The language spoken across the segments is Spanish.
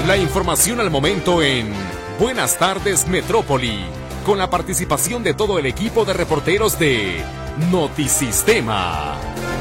La información al momento en Buenas Tardes Metrópoli, con la participación de todo el equipo de reporteros de Notisistema.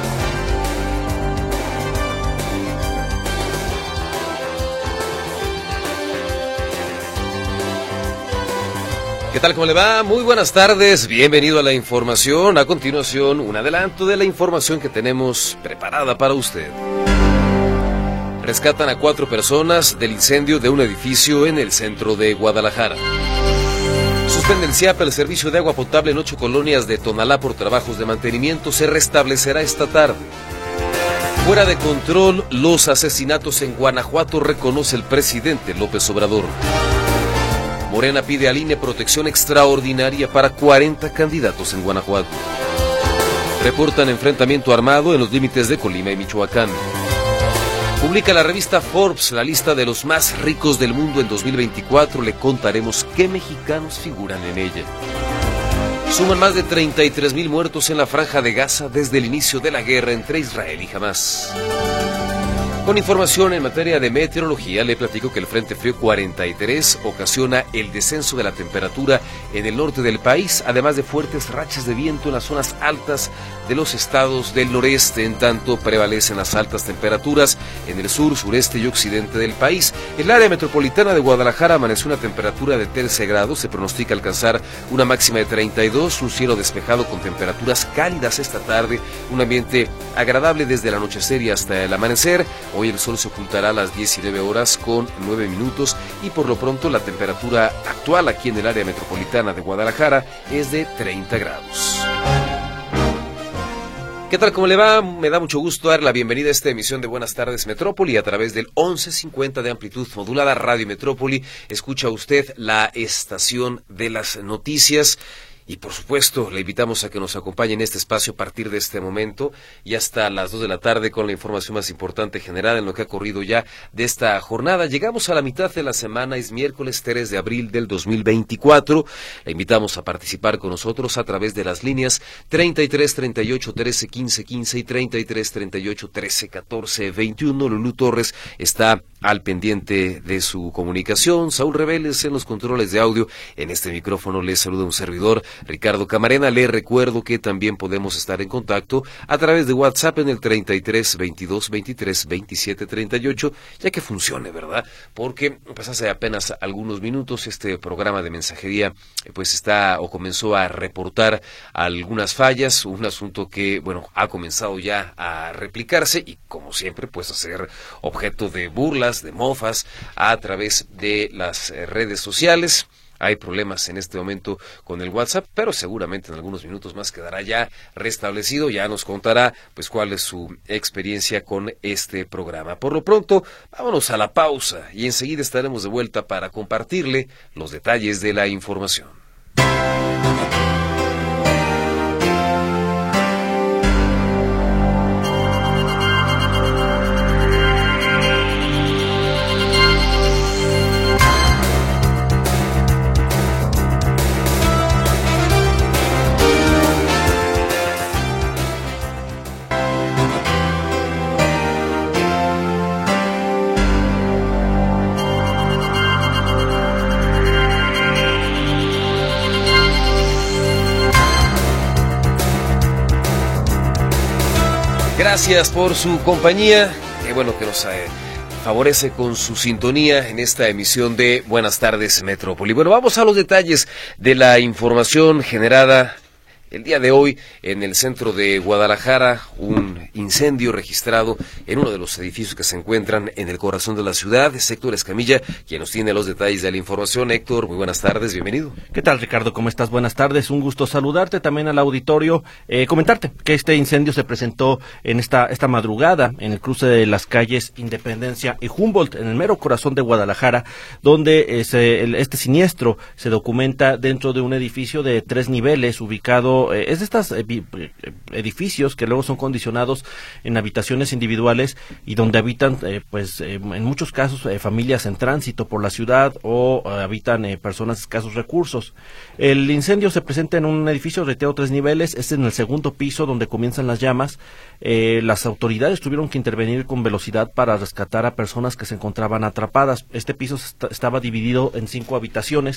¿Qué tal? ¿Cómo le va? Muy buenas tardes, bienvenido a la información. A continuación, un adelanto de la información que tenemos preparada para usted. Rescatan a 4 personas del incendio de un edificio en el centro de Guadalajara. Suspende el CIAP el servicio de agua potable en 8 colonias de Tonalá por trabajos de mantenimiento. Se restablecerá esta tarde. Fuera de control los asesinatos en Guanajuato, reconoce el presidente López Obrador. Morena pide al INE protección extraordinaria para 40 candidatos en Guanajuato. Reportan enfrentamiento armado en los límites de Colima y Michoacán. Publica la revista Forbes la lista de los más ricos del mundo en 2024. Le contaremos qué mexicanos figuran en ella. Suman más de 33,000 muertos en la Franja de Gaza desde el inicio de la guerra entre Israel y Hamás. Con información en materia de meteorología, le platico que el Frente Frío 43 ocasiona el descenso de la temperatura en el norte del país, además de fuertes rachas de viento en las zonas altas de los estados del noreste. En tanto, prevalecen las altas temperaturas en el sur, sureste y occidente del país. El área metropolitana de Guadalajara amaneció una temperatura de 13 grados, se pronostica alcanzar una máxima de 32, un cielo despejado con temperaturas cálidas esta tarde, un ambiente agradable desde el anochecer y hasta el amanecer. Hoy el sol se ocultará a las 19 horas con 9 minutos y por lo pronto la temperatura actual aquí en el área metropolitana de Guadalajara es de 30 grados. ¿Qué tal? ¿Cómo le va? Me da mucho gusto dar la bienvenida a esta emisión de Buenas Tardes Metrópoli a través del 1150 de amplitud modulada Radio Metrópoli. Escucha usted la estación de las noticias. Y por supuesto, le invitamos a que nos acompañe en este espacio a partir de este momento y hasta las 2 de la tarde con la información más importante generada en lo que ha ocurrido ya de esta jornada. Llegamos a la mitad de la semana, es miércoles 3 de abril del 2024. Le invitamos a participar con nosotros a través de las líneas 33 38 13 15 15 y 33 38 13 14 21. Lulú Torres está al pendiente de su comunicación. Saúl Reveles en los controles de audio. En este micrófono les saluda un servidor, Ricardo Camarena. Les recuerdo que también podemos estar en contacto a través de WhatsApp en el 33 22 23 27 38, ya que funcione, ¿verdad? Porque pues hace apenas algunos minutos este programa de mensajería pues está o comenzó a reportar algunas fallas, un asunto que bueno ha comenzado ya a replicarse y como siempre pues a ser objeto de burlas, de mofas a través de las redes sociales. Hay problemas en este momento con el WhatsApp, pero seguramente en algunos minutos más quedará ya restablecido. Ya nos contará pues cuál es su experiencia con este programa. Por lo pronto, vámonos a la pausa y enseguida estaremos de vuelta para compartirle los detalles de la información. Gracias por su compañía, qué bueno que nos favorece con su sintonía en esta emisión de Buenas Tardes Metrópoli. Bueno, vamos a los detalles de la información generada el día de hoy en el centro de Guadalajara. Un incendio registrado en uno de los edificios que se encuentran en el corazón de la ciudad. Es Héctor Escamilla quien nos tiene los detalles de la información. Héctor, muy buenas tardes, bienvenido. ¿Qué tal, Ricardo? ¿Cómo estás? Buenas tardes, un gusto saludarte, también al auditorio. Comentarte que este incendio se presentó en esta madrugada en el cruce de las calles Independencia y Humboldt, en el mero corazón de Guadalajara, donde este siniestro se documenta dentro de un edificio de 3 niveles ubicado. Es de estos edificios que luego son condicionados recursos en habitaciones individuales y donde habitan, en muchos casos, familias en tránsito por la ciudad o habitan personas de escasos recursos. El incendio se presenta en un edificio, reitero, 3 niveles, es en el segundo piso donde comienzan las llamas. Las autoridades tuvieron que intervenir con velocidad para rescatar a personas que se encontraban atrapadas. Este piso estaba dividido en 5 habitaciones.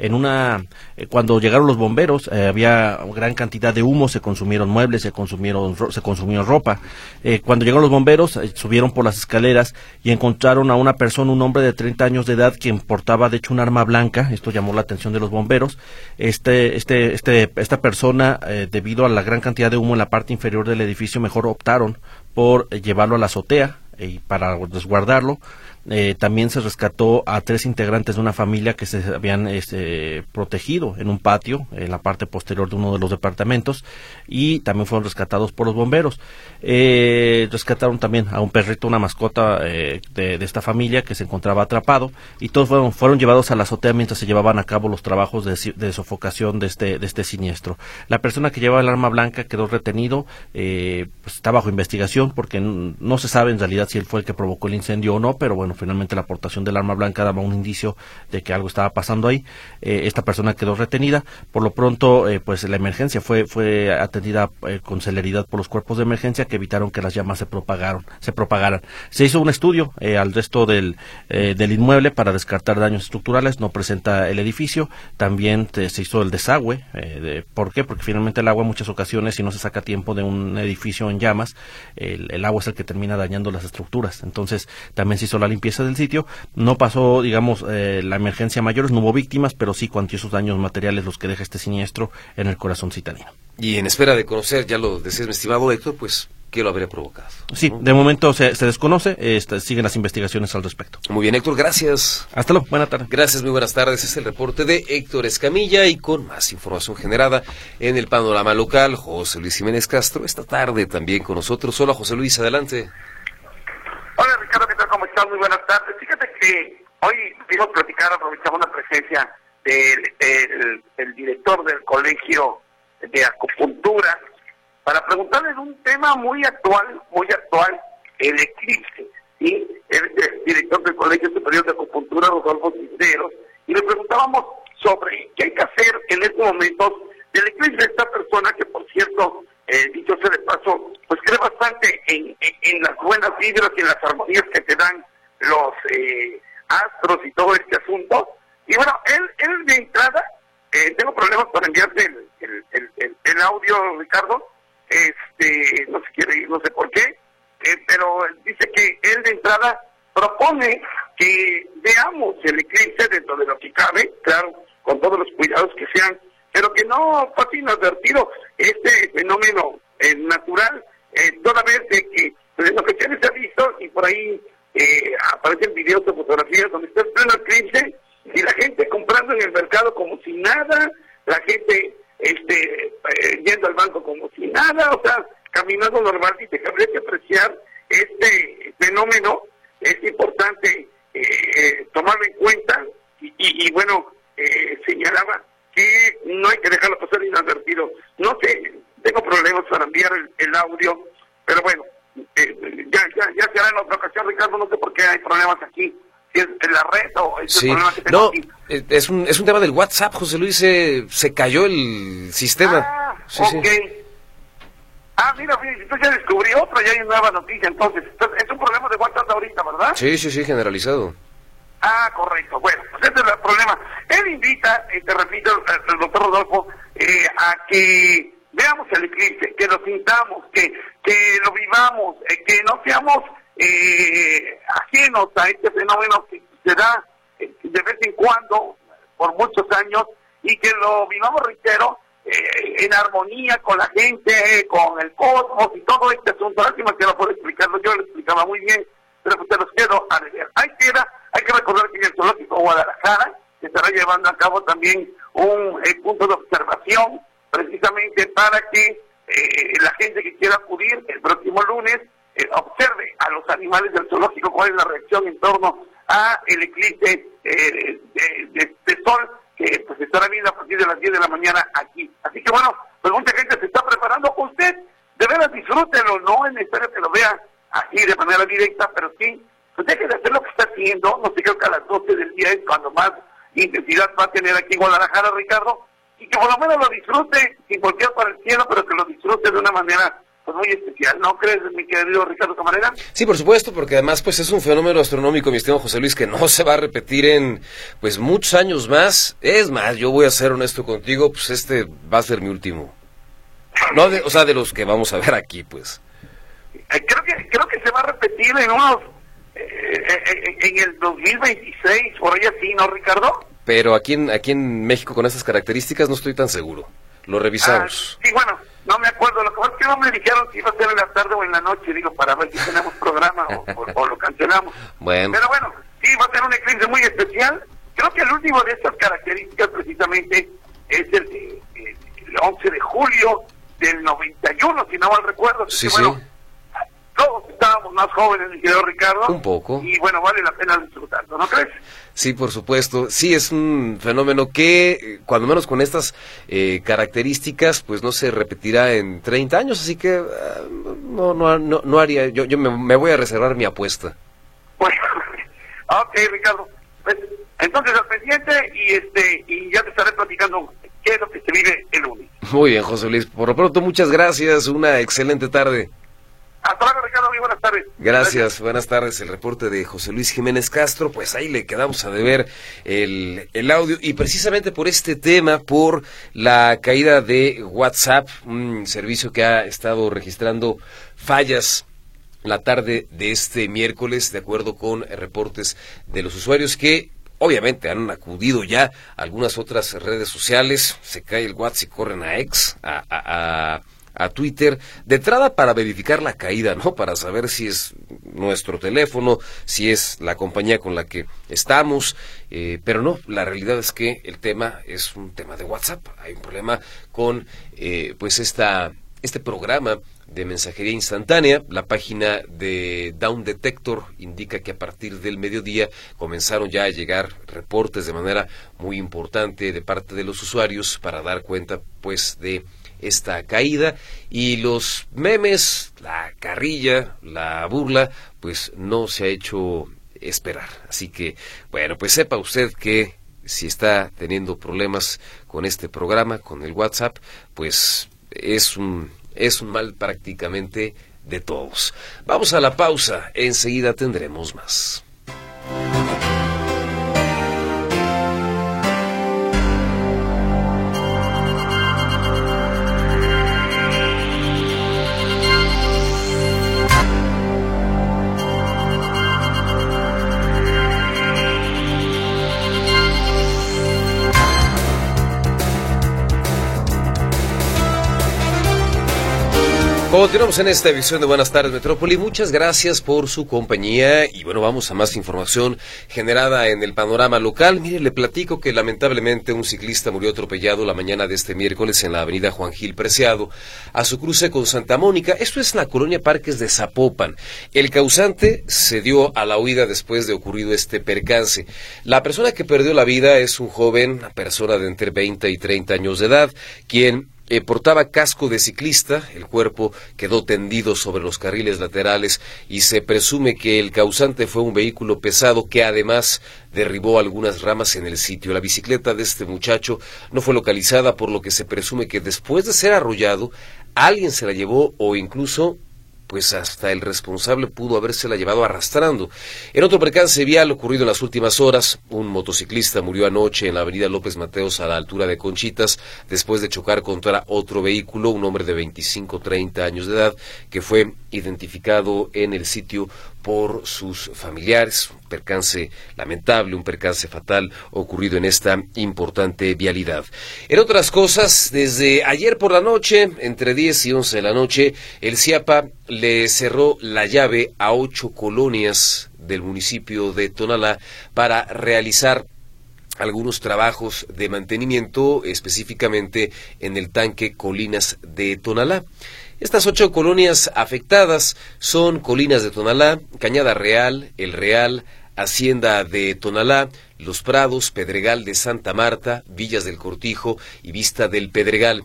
Cuando llegaron los bomberos, había gran cantidad de humo, se consumieron muebles, se consumió ropa. Cuando llegaron los bomberos, subieron por las escaleras y encontraron a una persona, un hombre de 30 años de edad, quien portaba de hecho un arma blanca. Esto llamó la atención de los bomberos. Esta persona, debido a la gran cantidad de humo en la parte inferior del edificio, mejor optaron por llevarlo a la azotea y para resguardarlo. También se rescató a 3 integrantes de una familia que se habían protegido en un patio en la parte posterior de uno de los departamentos, y también fueron rescatados por los bomberos. Rescataron también a un perrito, una mascota de esta familia que se encontraba atrapado, y todos fueron llevados a la azotea mientras se llevaban a cabo los trabajos de sofocación de este siniestro. La persona que llevaba el arma blanca quedó retenido, está bajo investigación porque no se sabe en realidad si él fue el que provocó el incendio o no, pero bueno, finalmente la aportación del arma blanca daba un indicio de que algo estaba pasando ahí. Esta persona quedó retenida. Por lo pronto, la emergencia fue atendida con celeridad por los cuerpos de emergencia, que evitaron que las llamas se propagaran. Se hizo un estudio al resto del inmueble para descartar daños estructurales. No presenta el edificio. También se hizo el desagüe. ¿Por qué? Porque finalmente el agua, en muchas ocasiones, si no se saca a tiempo de un edificio en llamas, el agua es el que termina dañando las estructuras. Entonces también se hizo la limpieza del sitio. No pasó, la emergencia a mayores, no hubo víctimas, pero sí cuantiosos daños materiales los que deja este siniestro en el corazón citadino. Y en espera de conocer, ya lo decías, mi estimado Héctor, pues, ¿qué lo habría provocado? Sí, ¿no? De momento se desconoce, siguen las investigaciones al respecto. Muy bien, Héctor, gracias. Hasta luego, buena tarde. Gracias, muy buenas tardes. Es el reporte de Héctor Escamilla, y con más información generada en el panorama local, José Luis Jiménez Castro, esta tarde también con nosotros. Hola, José Luis, adelante. Hola, Ricardo, ¿qué tal? ¿Cómo estás? Muy buenas tardes. Fíjate que hoy quiero platicar, aprovechamos la presencia del director del Colegio de Acupuntura para preguntarle de un tema muy actual, el eclipse, ¿sí? El director del Colegio Superior de Acupuntura, Rodolfo Cisneros, y le preguntábamos sobre qué hay que hacer en estos momentos del eclipse de esta persona que, por cierto, dicho sea de paso, pues cree bastante en las buenas vibras y en las armonías que te dan los astros y todo este asunto. Y bueno, él de entrada, tengo problemas para enviarte el audio, Ricardo, no se quiere ir, no sé por qué, pero dice que él de entrada propone que veamos el eclipse dentro de lo que cabe, claro, con todos los cuidados que sean, pero que no pase inadvertido este fenómeno natural, toda vez de que pues, en ocasiones se ha visto, y por ahí aparecen videos o fotografías donde está el pleno eclipse y la gente comprando en el mercado como si nada, la gente yendo al banco como si nada, o sea, caminando normal. Dice que habría que apreciar este fenómeno, es importante tomarlo en cuenta, y bueno, señalaba que no hay que dejarlo pasar inadvertido. No sé, tengo problemas para enviar el audio, pero bueno, ya será en otra ocasión, Ricardo. No sé por qué hay problemas aquí, si es en la red o es el problema que tengo aquí. Es un tema del WhatsApp, José Luis, se cayó el sistema. Sí. Mira, tú ya descubrí otro, ya hay nueva noticia, entonces es un problema de WhatsApp ahorita, ¿verdad? Sí, generalizado. Correcto. Bueno, pues ese es el problema. Él invita, te repito, al doctor Rodolfo, a que veamos el eclipse, que lo sintamos, que lo vivamos, que no seamos ajenos a este fenómeno que se da de vez en cuando, por muchos años, y que lo vivamos, reitero, en armonía con la gente, con el cosmos y todo este asunto. Lástima que no puedo explicarlo, yo lo explicaba muy bien, pero pues te los quedo a ver. Hay que recordar que en el Zoológico Guadalajara se estará llevando a cabo también un punto de observación, precisamente para que la gente que quiera acudir el próximo lunes observe a los animales del zoológico cuál es la reacción en torno a el eclipse de sol, que pues estará viendo a partir de las 10 de la mañana aquí. Así que bueno, pues mucha gente se está preparando. Usted, de veras disfrútelo, no es necesario que lo vea así de manera directa, pero sí, pues deje de hacer lo que está haciendo. No sé, creo que a las 12 del día es cuando más intensidad va a tener aquí en Guadalajara, Ricardo, y que por lo menos lo disfrute sin voltear para el cielo, pero que lo disfrute de una manera pues muy especial, ¿no crees, mi querido Ricardo Camarena? Sí, por supuesto, porque además pues es un fenómeno astronómico, mi estimado José Luis, que no se va a repetir en pues muchos años más. Es más, yo voy a ser honesto contigo, pues este va a ser mi último. No, de los que vamos a ver aquí, pues. Creo que se va a repetir en unos en el 2026, por ahí así, ¿no, Ricardo? Pero aquí en México con esas características no estoy tan seguro. Lo revisamos. Sí, bueno, no me acuerdo. Lo que pasa es que no me dijeron si iba a ser en la tarde o en la noche, digo, para ver si tenemos programa o lo cancelamos. Bueno. Pero bueno, sí, va a ser un eclipse muy especial. Creo que el último de estas características precisamente es el 11 de julio del 91, si no mal recuerdo. Sí, que, bueno, todos estábamos más jóvenes, mi querido Ricardo. Un poco. Y bueno, vale la pena disfrutarlo, ¿no crees? Sí, por supuesto. Sí, es un fenómeno que, cuando menos con estas características, pues no se repetirá en 30 años, así que no haría, yo me voy a reservar mi apuesta. Bueno, ok, Ricardo. Pues, entonces al pendiente y ya te estaré platicando qué es lo que se vive el lunes. Muy bien, José Luis. Por lo pronto, muchas gracias. Una excelente tarde. Hasta luego, Ricardo, muy buenas tardes. Gracias, buenas tardes. El reporte de José Luis Jiménez Castro, pues ahí le quedamos a deber el audio, y precisamente por este tema, por la caída de WhatsApp, un servicio que ha estado registrando fallas la tarde de este miércoles, de acuerdo con reportes de los usuarios que obviamente han acudido ya a algunas otras redes sociales. Se cae el WhatsApp y corren a X, a Twitter, de entrada para verificar la caída, ¿no? Para saber si es nuestro teléfono, si es la compañía con la que estamos, pero no, la realidad es que el tema es un tema de WhatsApp. Hay un problema con pues este programa de mensajería instantánea. La página de Down Detector indica que a partir del mediodía comenzaron ya a llegar reportes de manera muy importante de parte de los usuarios para dar cuenta pues de esta caída, y los memes, la carrilla, la burla, pues no se ha hecho esperar. Así que, bueno, pues sepa usted que si está teniendo problemas con este programa, con el WhatsApp, pues es un mal prácticamente de todos. Vamos a la pausa, enseguida tendremos más. Continuamos en esta edición de Buenas Tardes Metrópoli. Muchas gracias por su compañía y bueno, vamos a más información generada en el panorama local. Mire, le platico que lamentablemente un ciclista murió atropellado la mañana de este miércoles en la avenida Juan Gil Preciado, a su cruce con Santa Mónica. Esto es en la colonia Parques de Zapopan. El causante se dio a la huida después de ocurrido este percance. La persona que perdió la vida es un joven, una persona de entre 20 y 30 años de edad, quien portaba casco de ciclista. El cuerpo quedó tendido sobre los carriles laterales y se presume que el causante fue un vehículo pesado que además derribó algunas ramas en el sitio. La bicicleta de este muchacho no fue localizada, por lo que se presume que después de ser arrollado, alguien se la llevó o incluso pues hasta el responsable pudo habérsela llevado arrastrando. En otro percance vial ocurrido en las últimas horas, un motociclista murió anoche en la avenida López Mateos a la altura de Conchitas, después de chocar contra otro vehículo, un hombre de 25-30 años de edad, que fue identificado en el sitio por sus familiares. Un percance lamentable, un percance fatal ocurrido en esta importante vialidad. En otras cosas, desde ayer por la noche, entre 10 y 11 de la noche, el CIAPA le cerró la llave a 8 colonias del municipio de Tonalá para realizar algunos trabajos de mantenimiento, específicamente en el tanque Colinas de Tonalá. Estas 8 colonias afectadas son Colinas de Tonalá, Cañada Real, El Real, Hacienda de Tonalá, Los Prados, Pedregal de Santa Marta, Villas del Cortijo y Vista del Pedregal.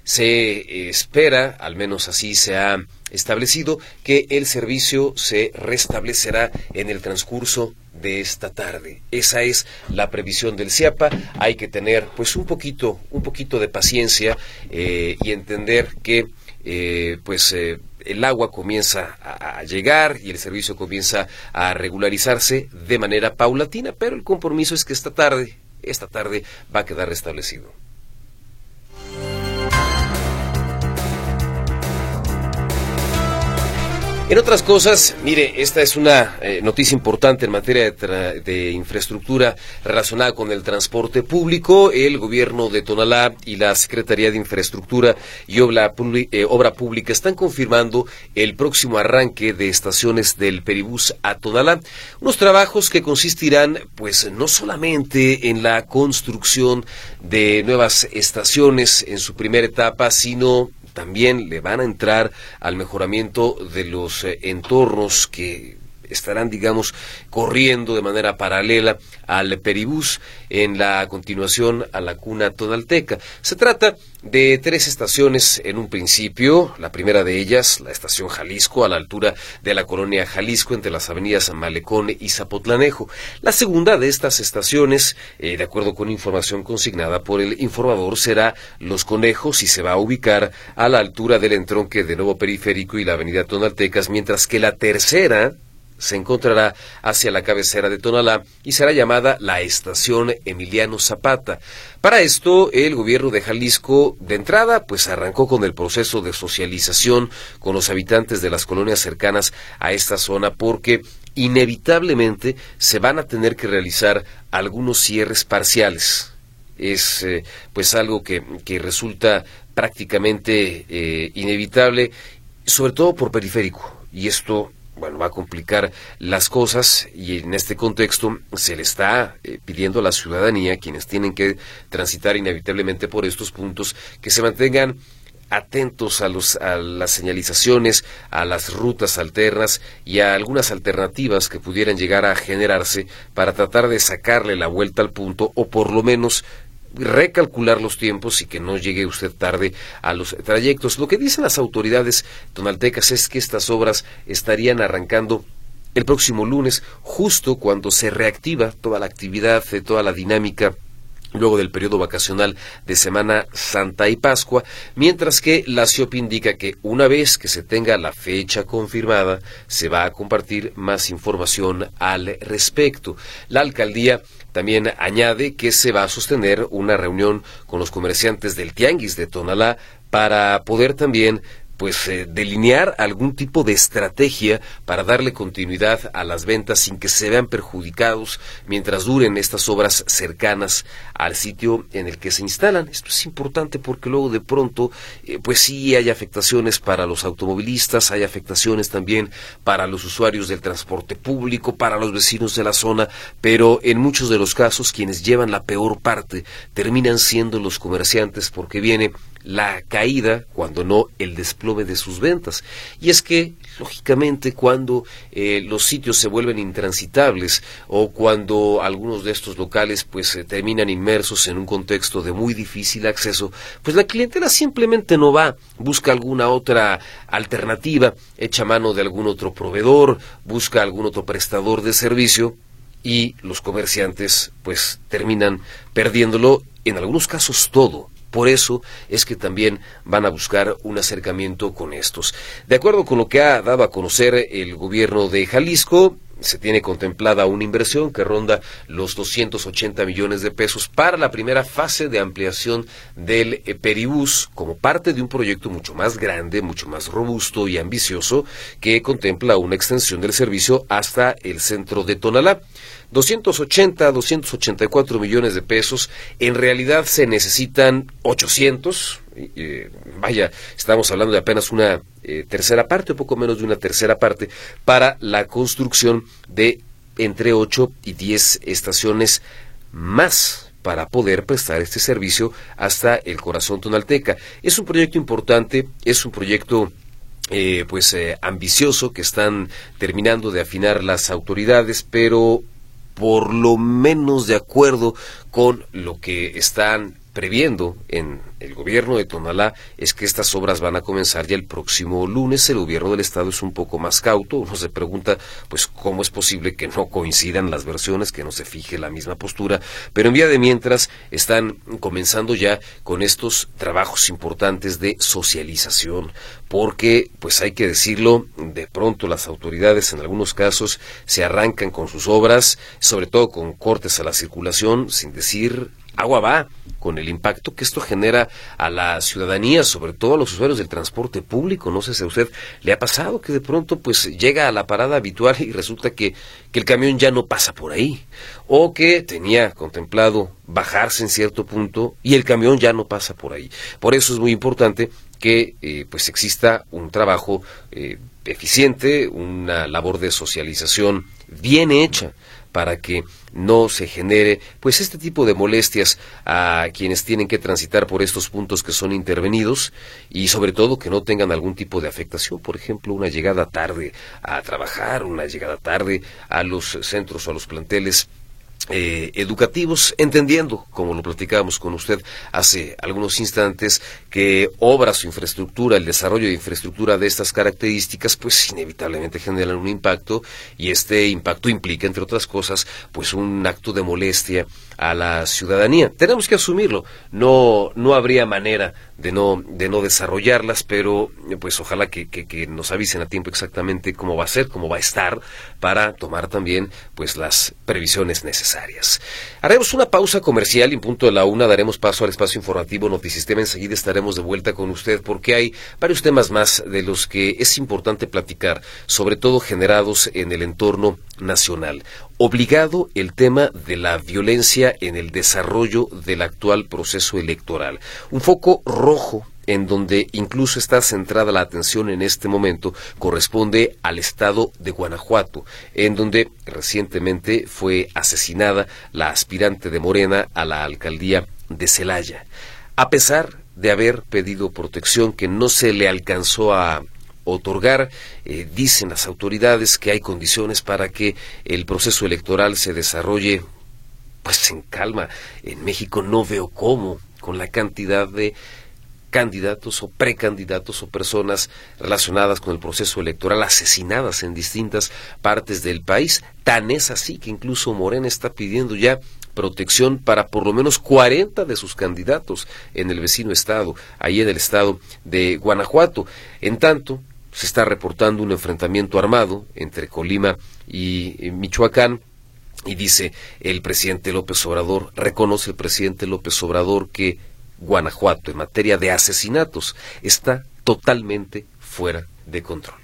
Se espera, al menos así se ha establecido, que el servicio se restablecerá en el transcurso de esta tarde. Esa es la previsión del CIAPA. Hay que tener pues un poquito de paciencia y entender que el agua comienza a llegar y el servicio comienza a regularizarse de manera paulatina, pero el compromiso es que esta tarde va a quedar restablecido. En otras cosas, mire, esta es una noticia importante en materia de infraestructura relacionada con el transporte público. El gobierno de Tonalá y la Secretaría de Infraestructura y Obra Pública están confirmando el próximo arranque de estaciones del Peribús a Tonalá. Unos trabajos que consistirán, pues, no solamente en la construcción de nuevas estaciones en su primera etapa, sino también le van a entrar al mejoramiento de los entornos que estarán, digamos, corriendo de manera paralela al Peribús en la continuación a la Cuna Tonalteca. Se trata de 3 estaciones en un principio. La primera de ellas, la estación Jalisco, a la altura de la colonia Jalisco, entre las avenidas Malecón y Zapotlanejo. La segunda de estas estaciones, de acuerdo con información consignada por el informador, será Los Conejos y se va a ubicar a la altura del entronque de Nuevo Periférico y la avenida Tonaltecas, mientras que la tercera se encontrará hacia la cabecera de Tonalá y será llamada la Estación Emiliano Zapata. Para esto, el gobierno de Jalisco, de entrada, pues arrancó con el proceso de socialización con los habitantes de las colonias cercanas a esta zona, porque inevitablemente se van a tener que realizar algunos cierres parciales. Es pues algo que resulta prácticamente inevitable, sobre todo por periférico, y esto va a complicar las cosas, y en este contexto se le está pidiendo a la ciudadanía, quienes tienen que transitar inevitablemente por estos puntos, que se mantengan atentos a las señalizaciones, a las rutas alternas y a algunas alternativas que pudieran llegar a generarse para tratar de sacarle la vuelta al punto, o por lo menos recalcular los tiempos y que no llegue usted tarde a los trayectos. Lo que dicen las autoridades tonaltecas es que estas obras estarían arrancando el próximo lunes, justo cuando se reactiva toda la actividad, toda la dinámica luego del periodo vacacional de Semana Santa y Pascua, mientras que la CIOP indica que una vez que se tenga la fecha confirmada, se va a compartir más información al respecto. La alcaldía también añade que se va a sostener una reunión con los comerciantes del Tianguis de Tonalá para poder también delinear algún tipo de estrategia para darle continuidad a las ventas sin que se vean perjudicados mientras duren estas obras cercanas al sitio en el que se instalan. Esto es importante porque luego de pronto sí hay afectaciones para los automovilistas, hay afectaciones también para los usuarios del transporte público, para los vecinos de la zona, pero en muchos de los casos quienes llevan la peor parte terminan siendo los comerciantes, porque viene la caída, cuando no el desplome de sus ventas. Y es que, lógicamente, cuando los sitios se vuelven intransitables o cuando algunos de estos locales terminan inmersos en un contexto de muy difícil acceso, pues la clientela simplemente no va, busca alguna otra alternativa, echa mano de algún otro proveedor, busca algún otro prestador de servicio, y los comerciantes terminan perdiéndolo, en algunos casos todo. Por eso es que también van a buscar un acercamiento con estos. De acuerdo con lo que ha dado a conocer el gobierno de Jalisco, se tiene contemplada una inversión que ronda los 280 millones de pesos para la primera fase de ampliación del Peribús, como parte de un proyecto mucho más grande, mucho más robusto y ambicioso, que contempla una extensión del servicio hasta el centro de Tonalá. 284 millones de pesos, en realidad se necesitan 800, estamos hablando de apenas una tercera parte, o poco menos de una tercera parte, para la construcción de entre 8 y 10 estaciones más, para poder prestar este servicio hasta el corazón tonalteca. Es un proyecto importante, es un proyecto ambicioso que están terminando de afinar las autoridades, pero por lo menos de acuerdo con lo que están previendo en el gobierno de Tonalá es que estas obras van a comenzar ya el próximo lunes. El gobierno del estado es un poco más cauto. Uno se pregunta, pues, cómo es posible que no coincidan las versiones, que no se fije la misma postura, pero en vía de mientras están comenzando ya con estos trabajos importantes de socialización, porque, pues hay que decirlo, de pronto las autoridades en algunos casos se arrancan con sus obras, sobre todo con cortes a la circulación, sin decir agua va, con el impacto que esto genera a la ciudadanía, sobre todo a los usuarios del transporte público. No sé si a usted le ha pasado que de pronto pues llega a la parada habitual y resulta que el camión ya no pasa por ahí, o que tenía contemplado bajarse en cierto punto y el camión ya no pasa por ahí. Por eso es muy importante que pues exista un trabajo eficiente, una labor de socialización bien hecha, para que no se genere pues este tipo de molestias a quienes tienen que transitar por estos puntos que son intervenidos, y sobre todo que no tengan algún tipo de afectación, por ejemplo, una llegada tarde a trabajar, una llegada tarde a los centros o a los planteles educativos, entendiendo, como lo platicábamos con usted hace algunos instantes, que obras o infraestructura, el desarrollo de infraestructura de estas características, pues inevitablemente generan un impacto, y este impacto implica, entre otras cosas, pues un acto de molestia a la ciudadanía. Tenemos que asumirlo, no habría manera de no desarrollarlas, pero pues ojalá que nos avisen a tiempo exactamente cómo va a ser, cómo va a estar, para tomar también pues las previsiones necesarias. Haremos una pausa comercial y en punto de la 1 daremos paso al espacio informativo Notisistema. Enseguida estaremos de vuelta con usted porque hay varios temas más de los que es importante platicar, sobre todo generados en el entorno nacional. Obligado el tema de la violencia en el desarrollo del actual proceso electoral. Un foco rojo en donde incluso está centrada la atención en este momento corresponde al estado de Guanajuato, en donde recientemente fue asesinada la aspirante de Morena a la alcaldía de Celaya. A pesar de haber pedido protección que no se le alcanzó a otorgar, dicen las autoridades que hay condiciones para que el proceso electoral se desarrolle pues en calma. En México no veo cómo, con la cantidad de candidatos o precandidatos o personas relacionadas con el proceso electoral asesinadas en distintas partes del país. Tan es así que incluso Morena está pidiendo ya protección para por lo menos 40 de sus candidatos en el vecino estado, ahí en el estado de Guanajuato. En tanto, se está reportando un enfrentamiento armado entre Colima y Michoacán, y dice el presidente López Obrador, reconoce el presidente López Obrador que Guanajuato en materia de asesinatos está totalmente fuera de control.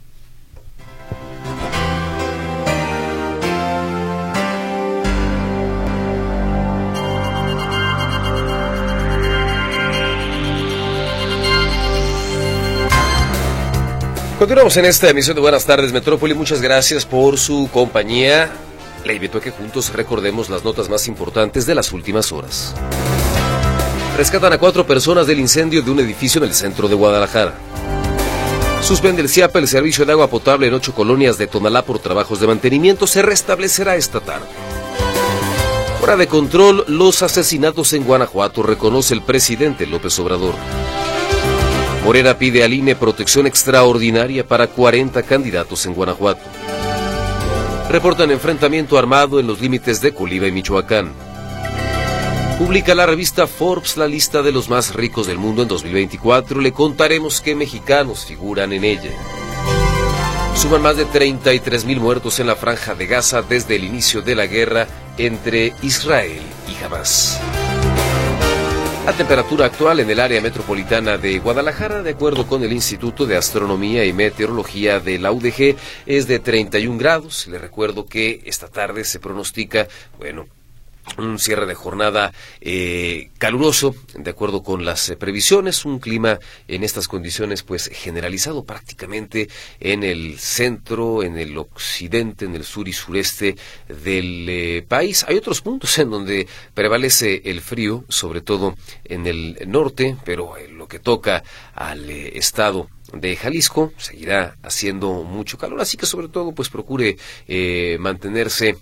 Continuamos en esta emisión de Buenas Tardes Metrópoli. Muchas gracias por su compañía. Le invito a que juntos recordemos las notas más importantes de las últimas horas. Rescatan a 4 personas del incendio de un edificio en el centro de Guadalajara. Suspende el CIAPA el servicio de agua potable en 8 colonias de Tonalá por trabajos de mantenimiento. Se restablecerá esta tarde. Fuera de control los asesinatos en Guanajuato, reconoce el presidente López Obrador. Morena pide al INE protección extraordinaria para 40 candidatos en Guanajuato. Reportan enfrentamiento armado en los límites de Colima y Michoacán. Publica la revista Forbes la lista de los más ricos del mundo en 2024. Le contaremos qué mexicanos figuran en ella. Suman más de 33,000 muertos en la Franja de Gaza desde el inicio de la guerra entre Israel y Hamás. La temperatura actual en el área metropolitana de Guadalajara, de acuerdo con el Instituto de Astronomía y Meteorología de la UDG, es de 31 grados. Le recuerdo que esta tarde se pronostica, un cierre de jornada caluroso, de acuerdo con las previsiones, un clima en estas condiciones pues generalizado prácticamente en el centro, en el occidente, en el sur y sureste del país. Hay otros puntos en donde prevalece el frío, sobre todo en el norte, pero en lo que toca al estado de Jalisco seguirá haciendo mucho calor, así que sobre todo pues procure mantenerse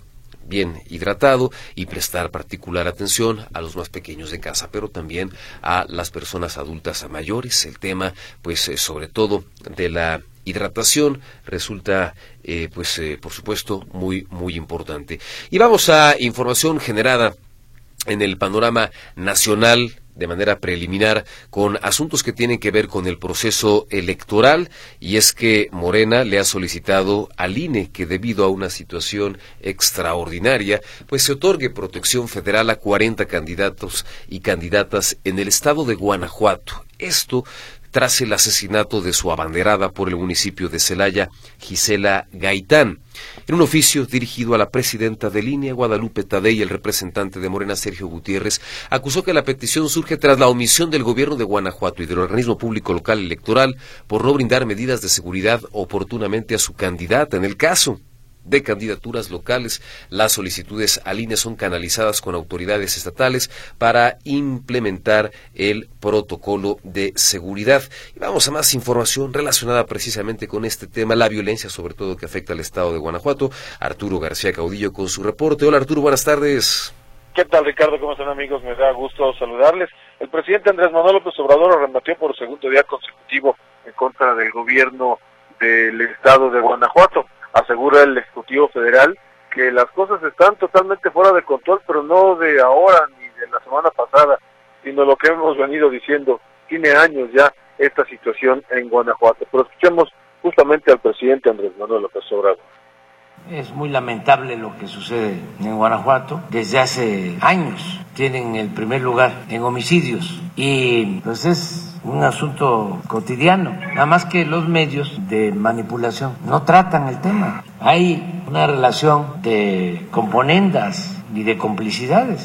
bien hidratado y prestar particular atención a los más pequeños de casa, pero también a las personas adultas mayores. El tema, pues, sobre todo de la hidratación resulta, por supuesto, muy, muy importante. Y vamos a información generada en el panorama nacional de manera preliminar con asuntos que tienen que ver con el proceso electoral, y es que Morena le ha solicitado al INE que debido a una situación extraordinaria, pues se otorgue protección federal a 40 candidatos y candidatas en el estado de Guanajuato. Esto tras el asesinato de su abanderada por el municipio de Celaya, Gisela Gaitán. En un oficio dirigido a la presidenta del INE, Guadalupe Tadei, el representante de Morena, Sergio Gutiérrez, acusó que la petición surge tras la omisión del gobierno de Guanajuato y del organismo público local electoral por no brindar medidas de seguridad oportunamente a su candidata. En el caso de candidaturas locales, las solicitudes al INE son canalizadas con autoridades estatales para implementar el protocolo de seguridad. Y vamos a más información relacionada precisamente con este tema, la violencia sobre todo que afecta al estado de Guanajuato. Arturo García Caudillo con su reporte. Hola Arturo, buenas tardes. ¿Qué tal, Ricardo? ¿Cómo están, amigos? Me da gusto saludarles. El presidente Andrés Manuel López Obrador arremetió por segundo día consecutivo en contra del gobierno del estado de Guanajuato. Asegura el Ejecutivo Federal que las cosas están totalmente fuera de control, pero no de ahora ni de la semana pasada, sino lo que hemos venido diciendo, tiene años ya esta situación en Guanajuato. Pero escuchemos justamente al presidente Andrés Manuel López Obrador. Es muy lamentable lo que sucede en Guanajuato. Desde hace años tienen el primer lugar en homicidios y pues es un asunto cotidiano, nada más que los medios de manipulación no tratan el tema. Hay una relación de componendas y de complicidades.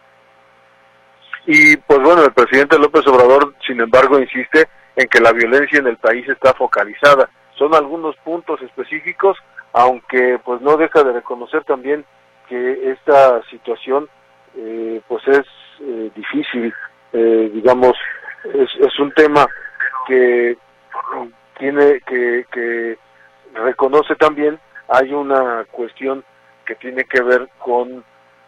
Y pues bueno, el presidente López Obrador, sin embargo, insiste en que la violencia en el país está focalizada. Son algunos puntos específicos, aunque pues no deja de reconocer también que esta situación pues es difícil, digamos, es un tema que tiene que reconoce también. Hay una cuestión que tiene que ver con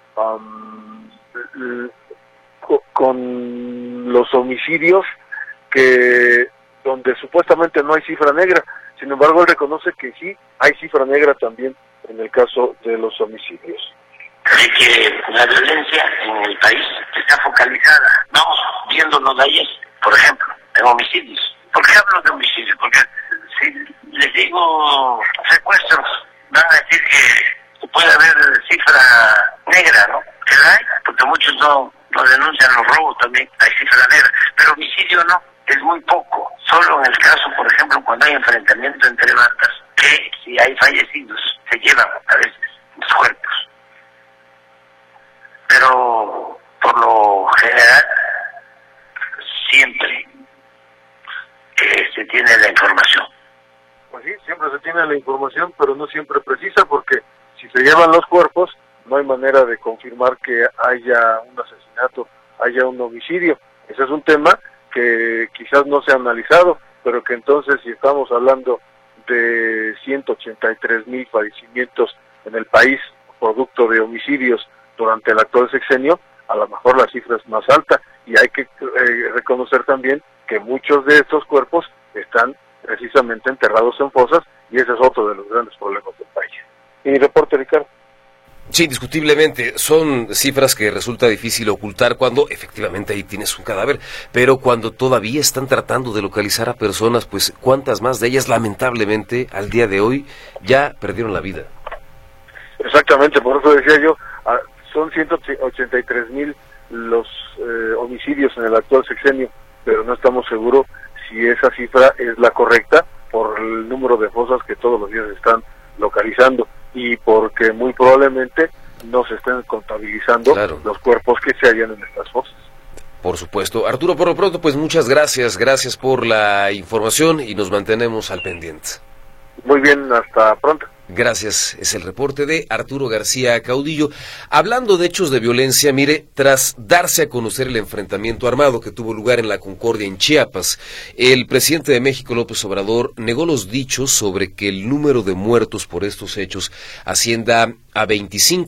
los homicidios, que donde supuestamente no hay cifra negra. Sin embargo, él reconoce que sí hay cifra negra también en el caso de los homicidios. De que la violencia en el país está focalizada. Vamos viéndonos de ayer, por ejemplo, en homicidios. ¿Por qué hablo de homicidios? Porque si les digo secuestros, van a decir que puede haber cifra negra, ¿no? Que la hay, porque muchos no denuncian los robos, también hay cifra negra. Pero homicidio no, es muy poco. Solo en el caso, por ejemplo, cuando hay enfrentamiento entre bandas, que si hay fallecidos, se llevan a veces los cuerpos. Pero por lo general siempre se tiene la información. Pues sí, siempre se tiene la información, pero no siempre precisa, porque si se llevan los cuerpos, no hay manera de confirmar que haya un asesinato, haya un homicidio. Ese es un tema que quizás no se ha analizado, pero que entonces, si estamos hablando de 183,000 fallecimientos en el país, producto de homicidios durante el actual sexenio, a lo mejor la cifra es más alta, y hay que reconocer también que muchos de estos cuerpos están precisamente enterrados en fosas, y ese es otro de los grandes problemas del país. Y reporte, Ricardo. Sí, indiscutiblemente, son cifras que resulta difícil ocultar cuando efectivamente ahí tienes un cadáver, pero cuando todavía están tratando de localizar a personas, pues cuántas más de ellas lamentablemente al día de hoy ya perdieron la vida. Exactamente, por eso decía yo, son 183,000 los homicidios en el actual sexenio, pero no estamos seguros si esa cifra es la correcta por el número de fosas que todos los días están localizando, y porque muy probablemente no se estén contabilizando los cuerpos que se hallan en estas fosas. Por supuesto. Arturo, por lo pronto, pues muchas gracias por la información y nos mantenemos al pendiente. Muy bien, hasta pronto. Gracias, es el reporte de Arturo García Caudillo. Hablando de hechos de violencia, mire, tras darse a conocer el enfrentamiento armado que tuvo lugar en la Concordia en Chiapas, el presidente de México, López Obrador, negó los dichos sobre que el número de muertos por estos hechos ascienda a 25.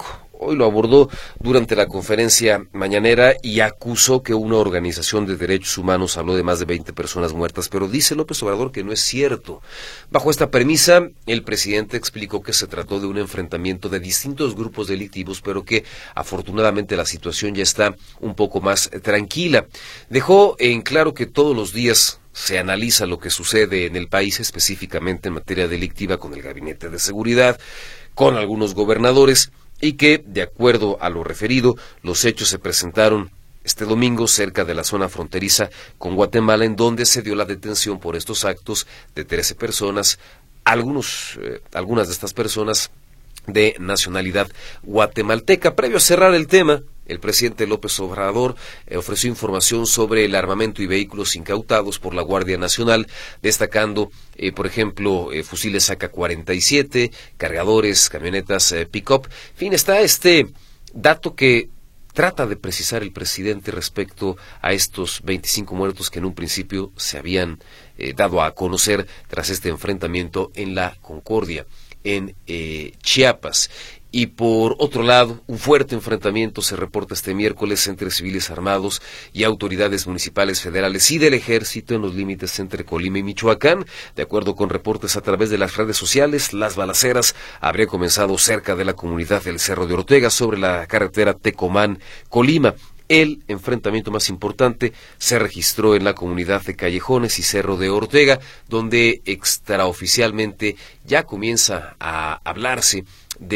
hoy lo abordó durante la conferencia mañanera y acusó que una organización de derechos humanos habló de más de 20 personas muertas, pero dice López Obrador que no es cierto. Bajo esta premisa, el presidente explicó que se trató de un enfrentamiento de distintos grupos delictivos, pero que afortunadamente la situación ya está un poco más tranquila. Dejó en claro que todos los días se analiza lo que sucede en el país, específicamente en materia delictiva, con el Gabinete de Seguridad, con algunos gobernadores, y que, de acuerdo a lo referido, los hechos se presentaron este domingo cerca de la zona fronteriza con Guatemala, en donde se dio la detención por estos actos de 13 personas, algunas de estas personas de nacionalidad guatemalteca. Previo a cerrar el tema, el presidente López Obrador ofreció información sobre el armamento y vehículos incautados por la Guardia Nacional, destacando, por ejemplo, fusiles AK-47, cargadores, camionetas pick-up. En fin, está este dato que trata de precisar el presidente respecto a estos 25 muertos que en un principio se habían dado a conocer tras este enfrentamiento en la Concordia, en Chiapas. Y por otro lado, un fuerte enfrentamiento se reporta este miércoles entre civiles armados y autoridades municipales, federales y del ejército en los límites entre Colima y Michoacán. De acuerdo con reportes a través de las redes sociales, las balaceras habrían comenzado cerca de la comunidad del Cerro de Ortega, sobre la carretera Tecomán-Colima. El enfrentamiento más importante se registró en la comunidad de Callejones y Cerro de Ortega, donde extraoficialmente ya comienza a hablarse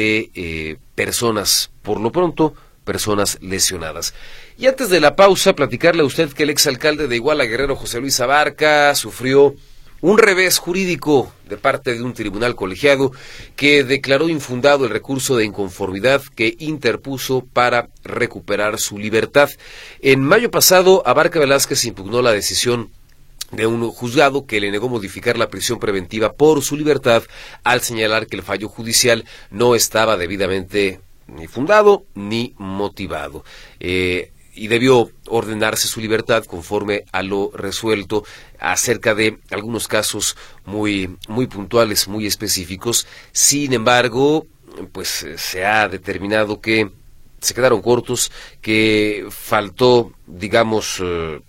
de personas, por lo pronto, personas lesionadas. Y antes de la pausa, platicarle a usted que el exalcalde de Iguala, Guerrero, José Luis Abarca, sufrió un revés jurídico de parte de un tribunal colegiado que declaró infundado el recurso de inconformidad que interpuso para recuperar su libertad. En mayo pasado, Abarca Velázquez impugnó la decisión de un juzgado que le negó modificar la prisión preventiva por su libertad, al señalar que el fallo judicial no estaba debidamente ni fundado ni motivado. Y debió ordenarse su libertad conforme a lo resuelto acerca de algunos casos muy puntuales, muy específicos. Sin embargo, pues se ha determinado que se quedaron cortos, que faltó, digamos,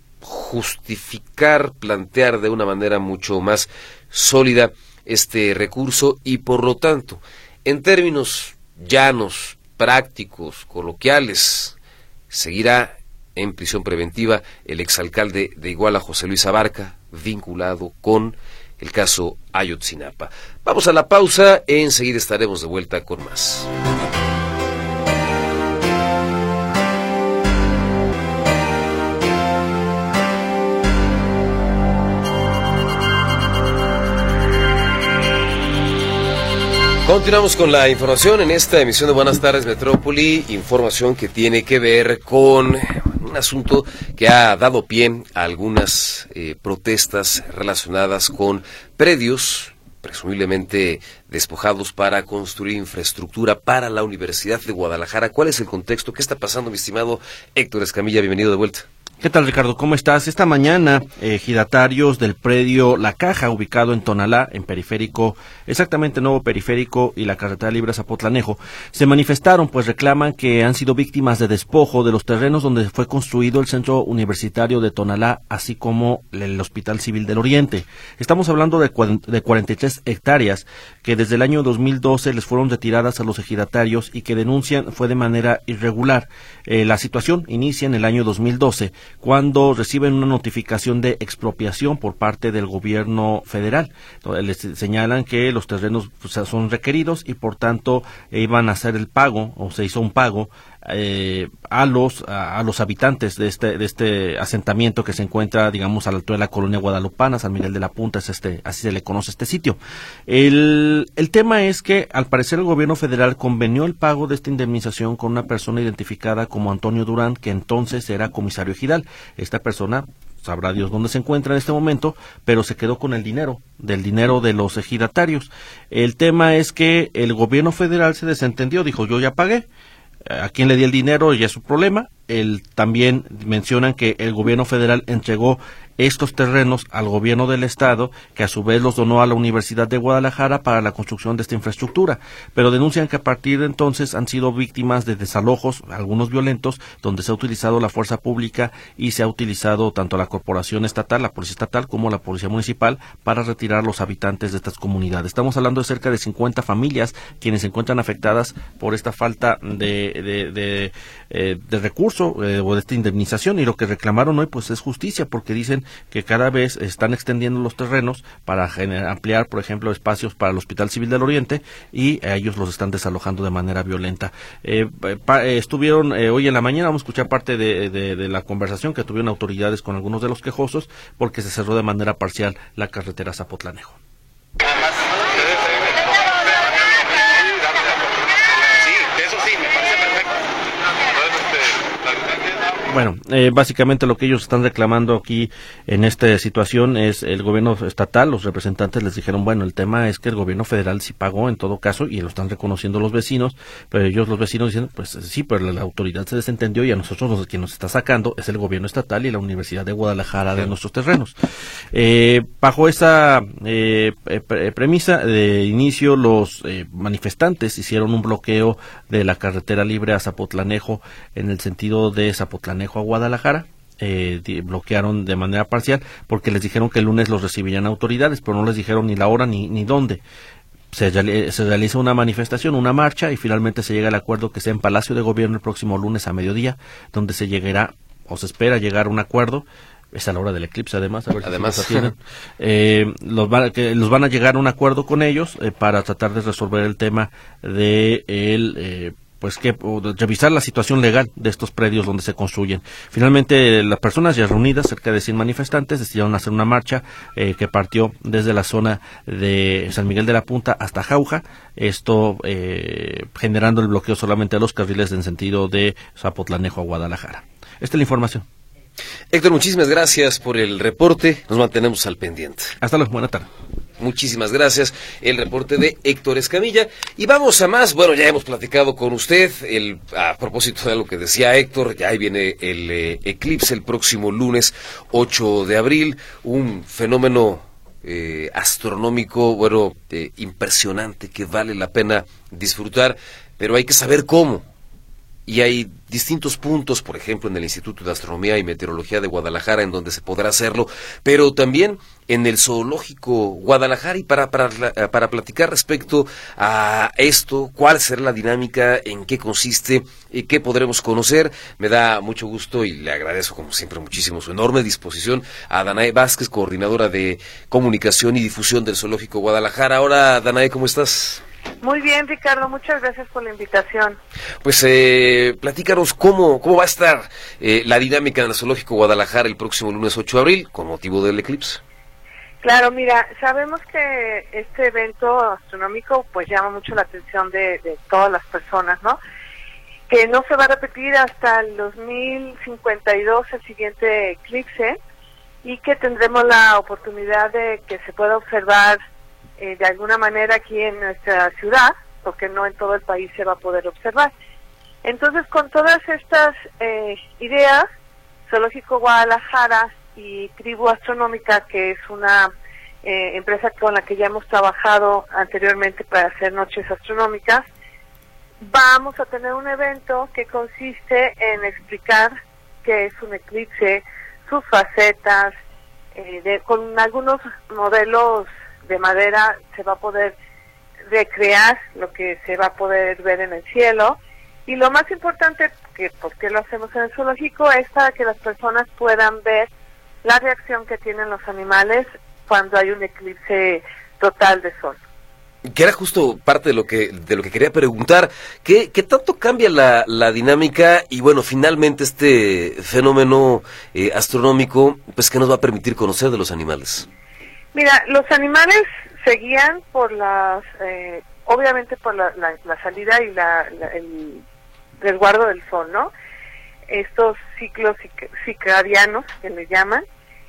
justificar, plantear de una manera mucho más sólida este recurso, y por lo tanto, en términos llanos, prácticos, coloquiales, seguirá en prisión preventiva el exalcalde de Iguala, José Luis Abarca, vinculado con el caso Ayotzinapa. Vamos a la pausa, enseguida estaremos de vuelta con más. Continuamos con la información en esta emisión de Buenas Tardes Metrópoli, información que tiene que ver con un asunto que ha dado pie a algunas protestas relacionadas con predios presumiblemente despojados para construir infraestructura para la Universidad de Guadalajara. ¿Cuál es el contexto? ¿Qué está pasando, mi estimado Héctor Escamilla? Bienvenido de vuelta. ¿Qué tal, Ricardo? ¿Cómo estás? Esta mañana, ejidatarios del predio La Caja, ubicado en Tonalá, en Periférico, exactamente Nuevo Periférico y la Carretera Libre Zapotlanejo, se manifestaron, pues reclaman que han sido víctimas de despojo de los terrenos donde fue construido el Centro Universitario de Tonalá, así como el Hospital Civil del Oriente. Estamos hablando de 43 hectáreas que desde el año 2012 les fueron retiradas a los ejidatarios y que denuncian fue de manera irregular. La situación inicia en el año 2012, cuando reciben una notificación de expropiación por parte del gobierno federal. Les señalan que los terrenos son requeridos y por tanto iban a hacer el pago, o se hizo un pago a los habitantes de este asentamiento que se encuentra, digamos, a la altura de la colonia guadalupana, San Miguel de la Punta, así se le conoce este sitio. El tema es que al parecer el gobierno federal convenió el pago de esta indemnización con una persona identificada como Antonio Durán, que entonces era comisario ejidal. Esta persona, sabrá Dios dónde se encuentra en este momento, pero se quedó con el dinero de los ejidatarios. El tema es que el gobierno federal se desentendió, dijo: yo ya pagué, a quién le di el dinero ya es su problema, también mencionan que el gobierno federal entregó estos terrenos al gobierno del estado, que a su vez los donó a la Universidad de Guadalajara para la construcción de esta infraestructura, pero denuncian que a partir de entonces han sido víctimas de desalojos, algunos violentos, donde se ha utilizado la fuerza pública y se ha utilizado tanto la corporación estatal, la policía estatal, como la policía municipal para retirar los habitantes de estas comunidades. Estamos hablando de cerca de 50 familias quienes se encuentran afectadas por esta falta de recurso o de esta indemnización, y lo que reclamaron hoy pues es justicia, porque dicen que cada vez están extendiendo los terrenos para ampliar, por ejemplo, espacios para el Hospital Civil del Oriente, y a ellos los están desalojando de manera violenta. Estuvieron hoy en la mañana, vamos a escuchar parte de la conversación que tuvieron autoridades con algunos de los quejosos, porque se cerró de manera parcial la carretera Zapotlanejo. Bueno, básicamente lo que ellos están reclamando aquí en esta situación es el gobierno estatal. Los representantes les dijeron, bueno, el tema es que el gobierno federal sí pagó en todo caso, y lo están reconociendo los vecinos, pero los vecinos dicen, pues sí, pero la autoridad se desentendió, y a nosotros quien nos está sacando es el gobierno estatal y la Universidad de Guadalajara de nuestros terrenos. Bajo esa premisa de inicio, los manifestantes hicieron un bloqueo de la carretera libre a Zapotlanejo en el sentido de Zapotlanejo a Guadalajara. Bloquearon de manera parcial porque les dijeron que el lunes los recibirían autoridades, pero no les dijeron ni la hora ni dónde. Se realiza una manifestación, una marcha, y finalmente se llega al acuerdo que sea en Palacio de Gobierno el próximo lunes a mediodía, donde se llegará, o se espera llegar a un acuerdo. Es a la hora del eclipse, además, a ver si los atienden. Los van a llegar a un acuerdo con ellos para tratar de resolver el tema de revisar la situación legal de estos predios donde se construyen. Finalmente, las personas ya reunidas, cerca de 100 manifestantes, decidieron hacer una marcha que partió desde la zona de San Miguel de la Punta hasta Jauja, esto generando el bloqueo solamente a los carriles en sentido de Zapotlanejo a Guadalajara. Esta es la información. Héctor, muchísimas gracias por el reporte, nos mantenemos al pendiente. Hasta luego, buena tarde. Muchísimas gracias, el reporte de Héctor Escamilla. Y vamos a más. Bueno, ya hemos platicado con usted a propósito de lo que decía Héctor, ya ahí viene el eclipse el próximo lunes 8 de abril, un fenómeno astronómico, impresionante, que vale la pena disfrutar, pero hay que saber cómo. Y hay distintos puntos, por ejemplo, en el Instituto de Astronomía y Meteorología de Guadalajara, en donde se podrá hacerlo, pero también en el Zoológico Guadalajara. Y para platicar respecto a esto, cuál será la dinámica, en qué consiste, y qué podremos conocer, me da mucho gusto y le agradezco, como siempre, muchísimo su enorme disposición a Danae Vázquez, coordinadora de comunicación y difusión del Zoológico Guadalajara. Ahora, Danae, ¿cómo estás? Muy bien, Ricardo, muchas gracias por la invitación. Pues platícanos cómo va a estar la dinámica en el Zoológico Guadalajara el próximo lunes 8 de abril con motivo del eclipse. Claro, mira, sabemos que este evento astronómico pues llama mucho la atención de todas las personas, ¿no? Que no se va a repetir hasta el 2052 el siguiente eclipse, y que tendremos la oportunidad de que se pueda observar de alguna manera aquí en nuestra ciudad, porque no en todo el país se va a poder observar. Entonces, con todas estas ideas, Zoológico Guadalajara y Tribu Astronómica, que es una empresa con la que ya hemos trabajado anteriormente para hacer noches astronómicas, vamos a tener un evento que consiste en explicar qué es un eclipse, sus facetas, con algunos modelos de madera se va a poder recrear lo que se va a poder ver en el cielo. Y lo más importante, que por qué lo hacemos en el zoológico, es para que las personas puedan ver la reacción que tienen los animales cuando hay un eclipse total de sol. Que era justo parte de lo que quería preguntar, ¿qué tanto cambia la dinámica? Y bueno, finalmente este fenómeno astronómico, pues, ¿qué nos va a permitir conocer de los animales? Mira, los animales se guían por obviamente por la salida y el resguardo del sol, ¿no? Estos ciclos circadianos que le llaman.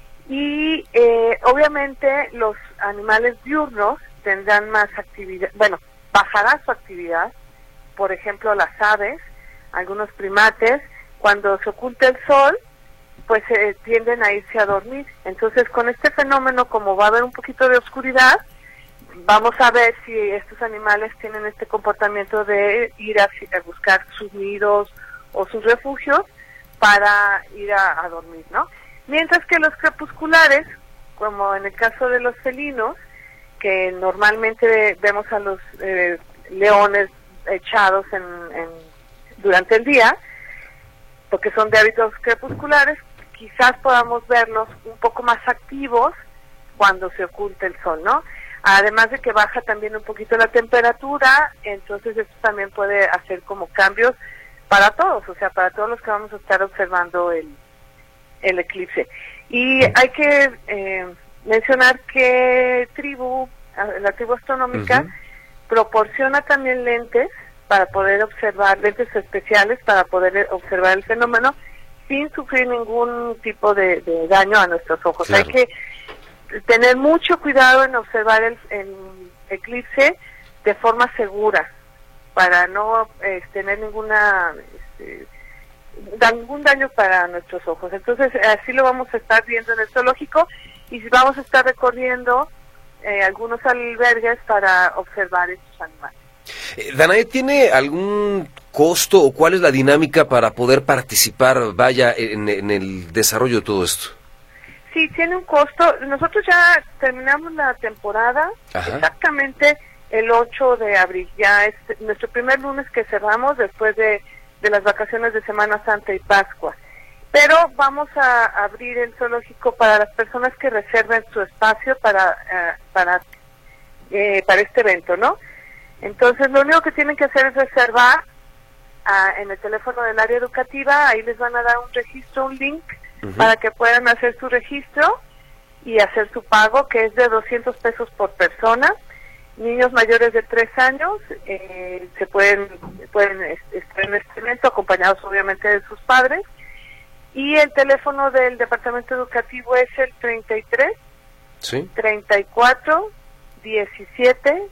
Y obviamente los animales diurnos tendrán más actividad, bajará su actividad, por ejemplo las aves, algunos primates, cuando se oculta el sol, pues tienden a irse a dormir. Entonces, con este fenómeno, como va a haber un poquito de oscuridad, vamos a ver si estos animales tienen este comportamiento de ir a buscar sus nidos o sus refugios para ir a dormir, ¿no? Mientras que los crepusculares, como en el caso de los felinos, que normalmente vemos a los leones echados durante el día, porque son de hábitos crepusculares, quizás podamos verlos un poco más activos cuando se oculta el sol, ¿no? Además de que baja también un poquito la temperatura, entonces esto también puede hacer como cambios para todos, o sea, para todos los que vamos a estar observando el eclipse. Y hay que mencionar que la tribu astronómica proporciona también lentes para poder observar, lentes especiales para poder observar el fenómeno sin sufrir ningún tipo de daño a nuestros ojos. Claro. Hay que tener mucho cuidado en observar el eclipse de forma segura para no tener ningún daño para nuestros ojos. Entonces así lo vamos a estar viendo en el zoológico y vamos a estar recorriendo algunos albergues para observar estos animales. Danae, ¿tiene algún costo o cuál es la dinámica para poder participar, en el desarrollo de todo esto? Sí, tiene un costo. Nosotros ya terminamos la temporada exactamente el 8 de abril. Ya es nuestro primer lunes que cerramos después de las vacaciones de Semana Santa y Pascua. Pero vamos a abrir el zoológico para las personas que reserven su espacio para este evento, ¿no? Entonces, lo único que tienen que hacer es reservar en el teléfono del área educativa. Ahí les van a dar un registro, un link, para que puedan hacer su registro y hacer su pago, que es de 200 pesos por persona. Niños mayores de 3 años se pueden estar en este evento, acompañados obviamente de sus padres. Y el teléfono del departamento educativo es el 33 34 17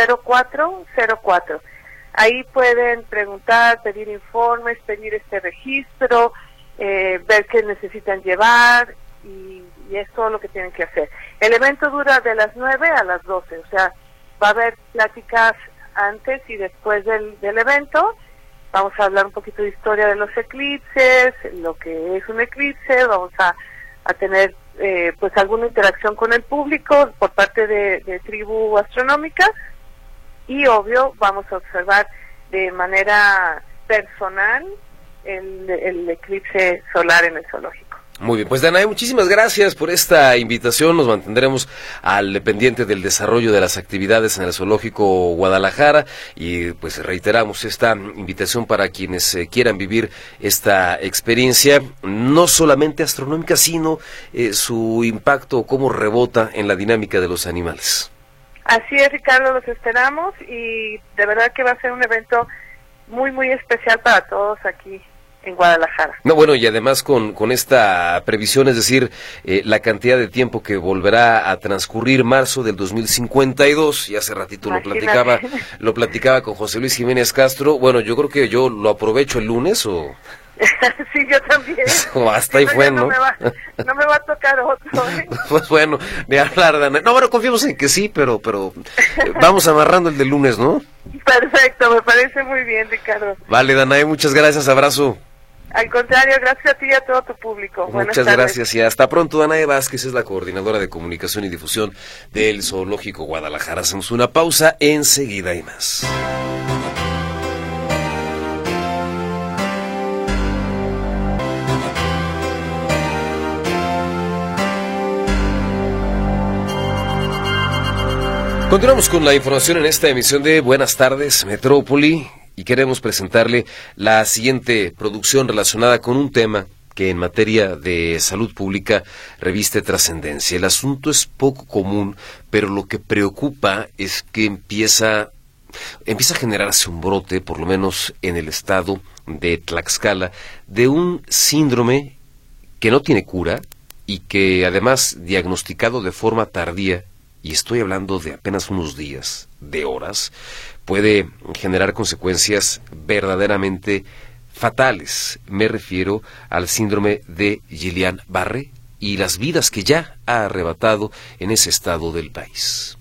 0404. Ahí pueden preguntar, pedir informes, pedir este registro, ver qué necesitan llevar y es todo lo que tienen que hacer. El evento dura de las 9 a las 12, o sea, va a haber pláticas antes y después del evento. Vamos a hablar un poquito de historia de los eclipses, lo que es un eclipse, vamos a tener pues alguna interacción con el público por parte de tribu astronómica y obvio vamos a observar de manera personal el eclipse solar en el zoológico. Muy bien, pues Danae, muchísimas gracias por esta invitación. Nos mantendremos al pendiente del desarrollo de las actividades en el Zoológico Guadalajara y pues reiteramos esta invitación para quienes quieran vivir esta experiencia, no solamente astronómica, sino su impacto, cómo rebota en la dinámica de los animales. Así es, Ricardo, los esperamos y de verdad que va a ser un evento muy, muy especial para todos aquí en Guadalajara. No, bueno, y además con esta previsión, es decir, la cantidad de tiempo que volverá a transcurrir marzo del 2052, y hace ratito lo platicaba con José Luis Jiménez Castro. Bueno, yo creo que yo lo aprovecho el lunes o... Sí, yo también. Hasta ahí fue, ¿no? No me va a tocar otro, ¿eh? Pues bueno, de hablar, Danae. No, bueno, confiamos en que sí, pero vamos amarrando el del lunes, ¿no? Perfecto, me parece muy bien, Ricardo. Vale, Danae, muchas gracias, abrazo. Al contrario, gracias a ti y a todo tu público. Muchas gracias y hasta pronto. Danae Vázquez es la coordinadora de comunicación y difusión del Zoológico Guadalajara. Hacemos una pausa, enseguida hay más. Continuamos con la información en esta emisión de Buenas Tardes Metrópoli. Y queremos presentarle la siguiente producción relacionada con un tema que en materia de salud pública reviste trascendencia. El asunto es poco común, pero lo que preocupa es que empieza a generarse un brote, por lo menos en el estado de Tlaxcala, de un síndrome que no tiene cura y que además diagnosticado de forma tardía, y estoy hablando de apenas unos días, de horas, puede generar consecuencias verdaderamente fatales. Me refiero al síndrome de Guillain-Barré y las vidas que ya ha arrebatado en ese estado del país.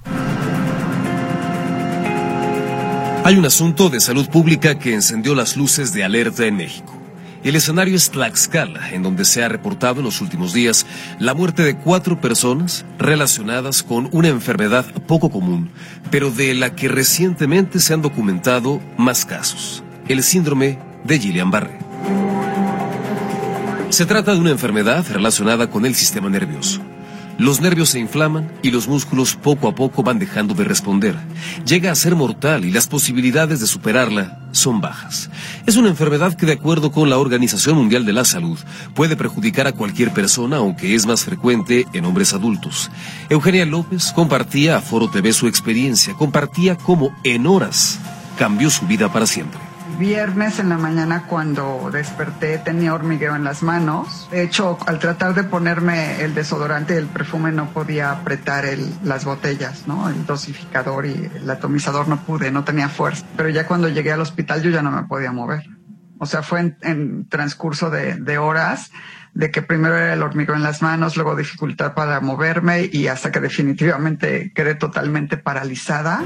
Hay un asunto de salud pública que encendió las luces de alerta en México. El escenario es Tlaxcala, en donde se ha reportado en los últimos días la muerte de 4 personas relacionadas con una enfermedad poco común, pero de la que recientemente se han documentado más casos: el síndrome de Guillain-Barré. Se trata de una enfermedad relacionada con el sistema nervioso. Los nervios se inflaman y los músculos poco a poco van dejando de responder. Llega a ser mortal y las posibilidades de superarla son bajas. Es una enfermedad que, de acuerdo con la Organización Mundial de la Salud, puede perjudicar a cualquier persona, aunque es más frecuente en hombres adultos. Eugenia López compartía a Foro TV su experiencia, compartía cómo en horas cambió su vida para siempre. Viernes en la mañana, cuando desperté, tenía hormigueo en las manos. De hecho, al tratar de ponerme el desodorante y el perfume, no podía apretar las botellas, ¿no? El dosificador y el atomizador no pude, no tenía fuerza. Pero ya cuando llegué al hospital yo ya no me podía mover. O sea, fue en transcurso de horas, de que primero era el hormigueo en las manos, luego dificultad para moverme y hasta que definitivamente quedé totalmente paralizada.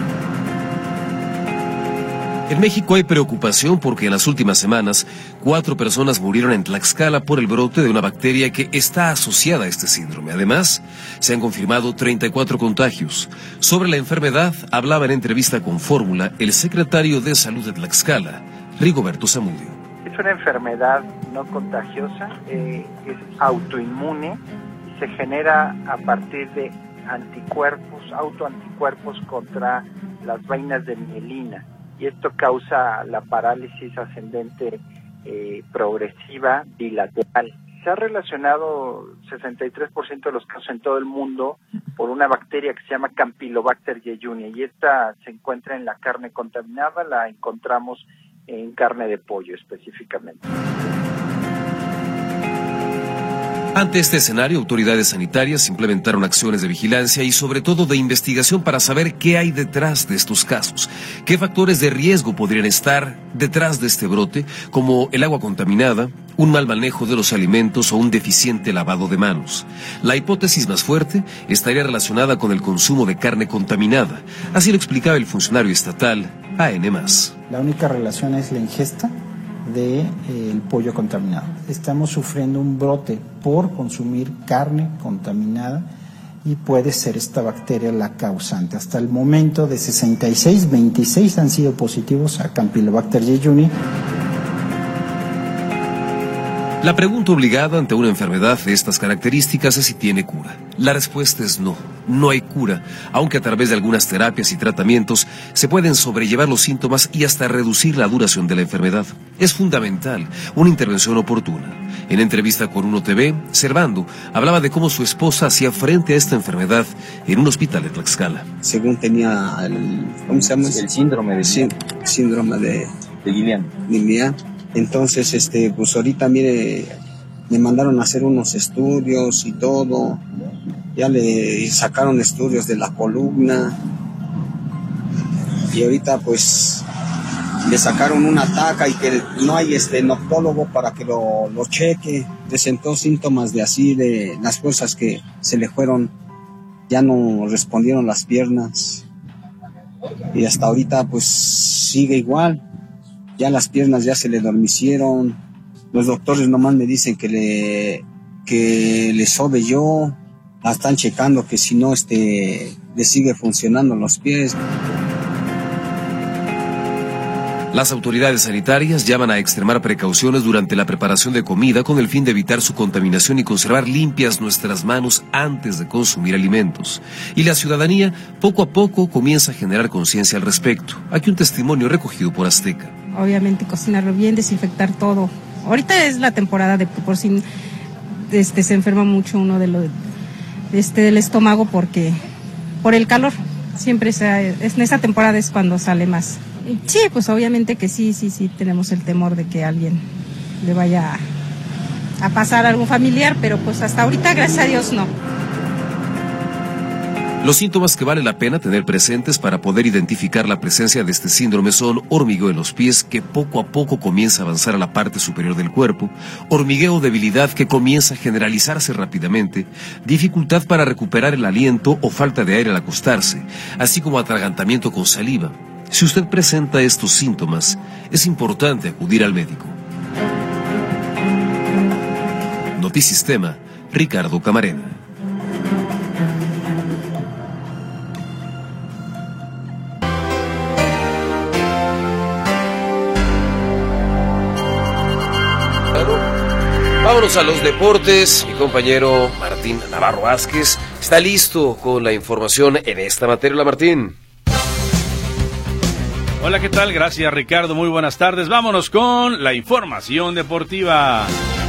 En México hay preocupación porque en las últimas semanas 4 personas murieron en Tlaxcala por el brote de una bacteria que está asociada a este síndrome. Además, se han confirmado 34 contagios. Sobre la enfermedad hablaba en entrevista con Fórmula el secretario de Salud de Tlaxcala, Rigoberto Zamudio. Es una enfermedad no contagiosa, es autoinmune y se genera a partir de autoanticuerpos contra las vainas de mielina. Y esto causa la parálisis ascendente progresiva bilateral. Se ha relacionado 63% de los casos en todo el mundo por una bacteria que se llama Campylobacter jejuni, y esta se encuentra en la carne contaminada, la encontramos en carne de pollo específicamente. Ante este escenario, autoridades sanitarias implementaron acciones de vigilancia y sobre todo de investigación para saber qué hay detrás de estos casos, qué factores de riesgo podrían estar detrás de este brote, como el agua contaminada, un mal manejo de los alimentos o un deficiente lavado de manos. La hipótesis más fuerte estaría relacionada con el consumo de carne contaminada, así lo explicaba el funcionario estatal A.N. Mas. La única relación es la ingesta del pollo contaminado. Estamos sufriendo un brote por consumir carne contaminada y puede ser esta bacteria la causante. Hasta el momento de 66, 26 han sido positivos a Campylobacter jejuni. La pregunta obligada ante una enfermedad de estas características es si tiene cura. La respuesta es no, no hay cura, aunque a través de algunas terapias y tratamientos se pueden sobrellevar los síntomas y hasta reducir la duración de la enfermedad. Es fundamental una intervención oportuna. En entrevista con Uno TV, Servando hablaba de cómo su esposa hacía frente a esta enfermedad en un hospital de Tlaxcala. Según tenía ¿cómo se llama? El síndrome de Guillain. Entonces, pues ahorita, mire, me mandaron a hacer unos estudios y todo. Ya le sacaron estudios de la columna. Y ahorita, pues, le sacaron una taca y que no hay noctólogo para que lo cheque. Presentó síntomas de las cosas que se le fueron, ya no respondieron las piernas. Y hasta ahorita, pues, sigue igual. Ya las piernas ya se le dormicieron. Los doctores nomás me dicen que le sobe yo. La están checando que si no le sigue funcionando los pies. Las autoridades sanitarias llaman a extremar precauciones durante la preparación de comida con el fin de evitar su contaminación y conservar limpias nuestras manos antes de consumir alimentos. Y la ciudadanía poco a poco comienza a generar conciencia al respecto. Aquí un testimonio recogido por Azteca. Obviamente cocinarlo bien, desinfectar todo. Ahorita es la temporada de que por si se enferma mucho uno del estómago porque por el calor. Siempre en esta temporada es cuando sale más. Sí, pues obviamente que sí, tenemos el temor de que a alguien le vaya a pasar algún familiar, pero pues hasta ahorita, gracias a Dios, no. Los síntomas que vale la pena tener presentes para poder identificar la presencia de este síndrome son hormigueo en los pies que poco a poco comienza a avanzar a la parte superior del cuerpo, hormigueo o debilidad que comienza a generalizarse rápidamente, dificultad para recuperar el aliento o falta de aire al acostarse, así como atragantamiento con saliva. Si usted presenta estos síntomas, es importante acudir al médico. Notisistema, Ricardo Camarena. Vámonos a los deportes. Mi compañero Martín Navarro Vázquez está listo con la información en esta materia. Hola, Martín. Hola, ¿qué tal? Gracias, Ricardo. Muy buenas tardes. Vámonos con la información deportiva.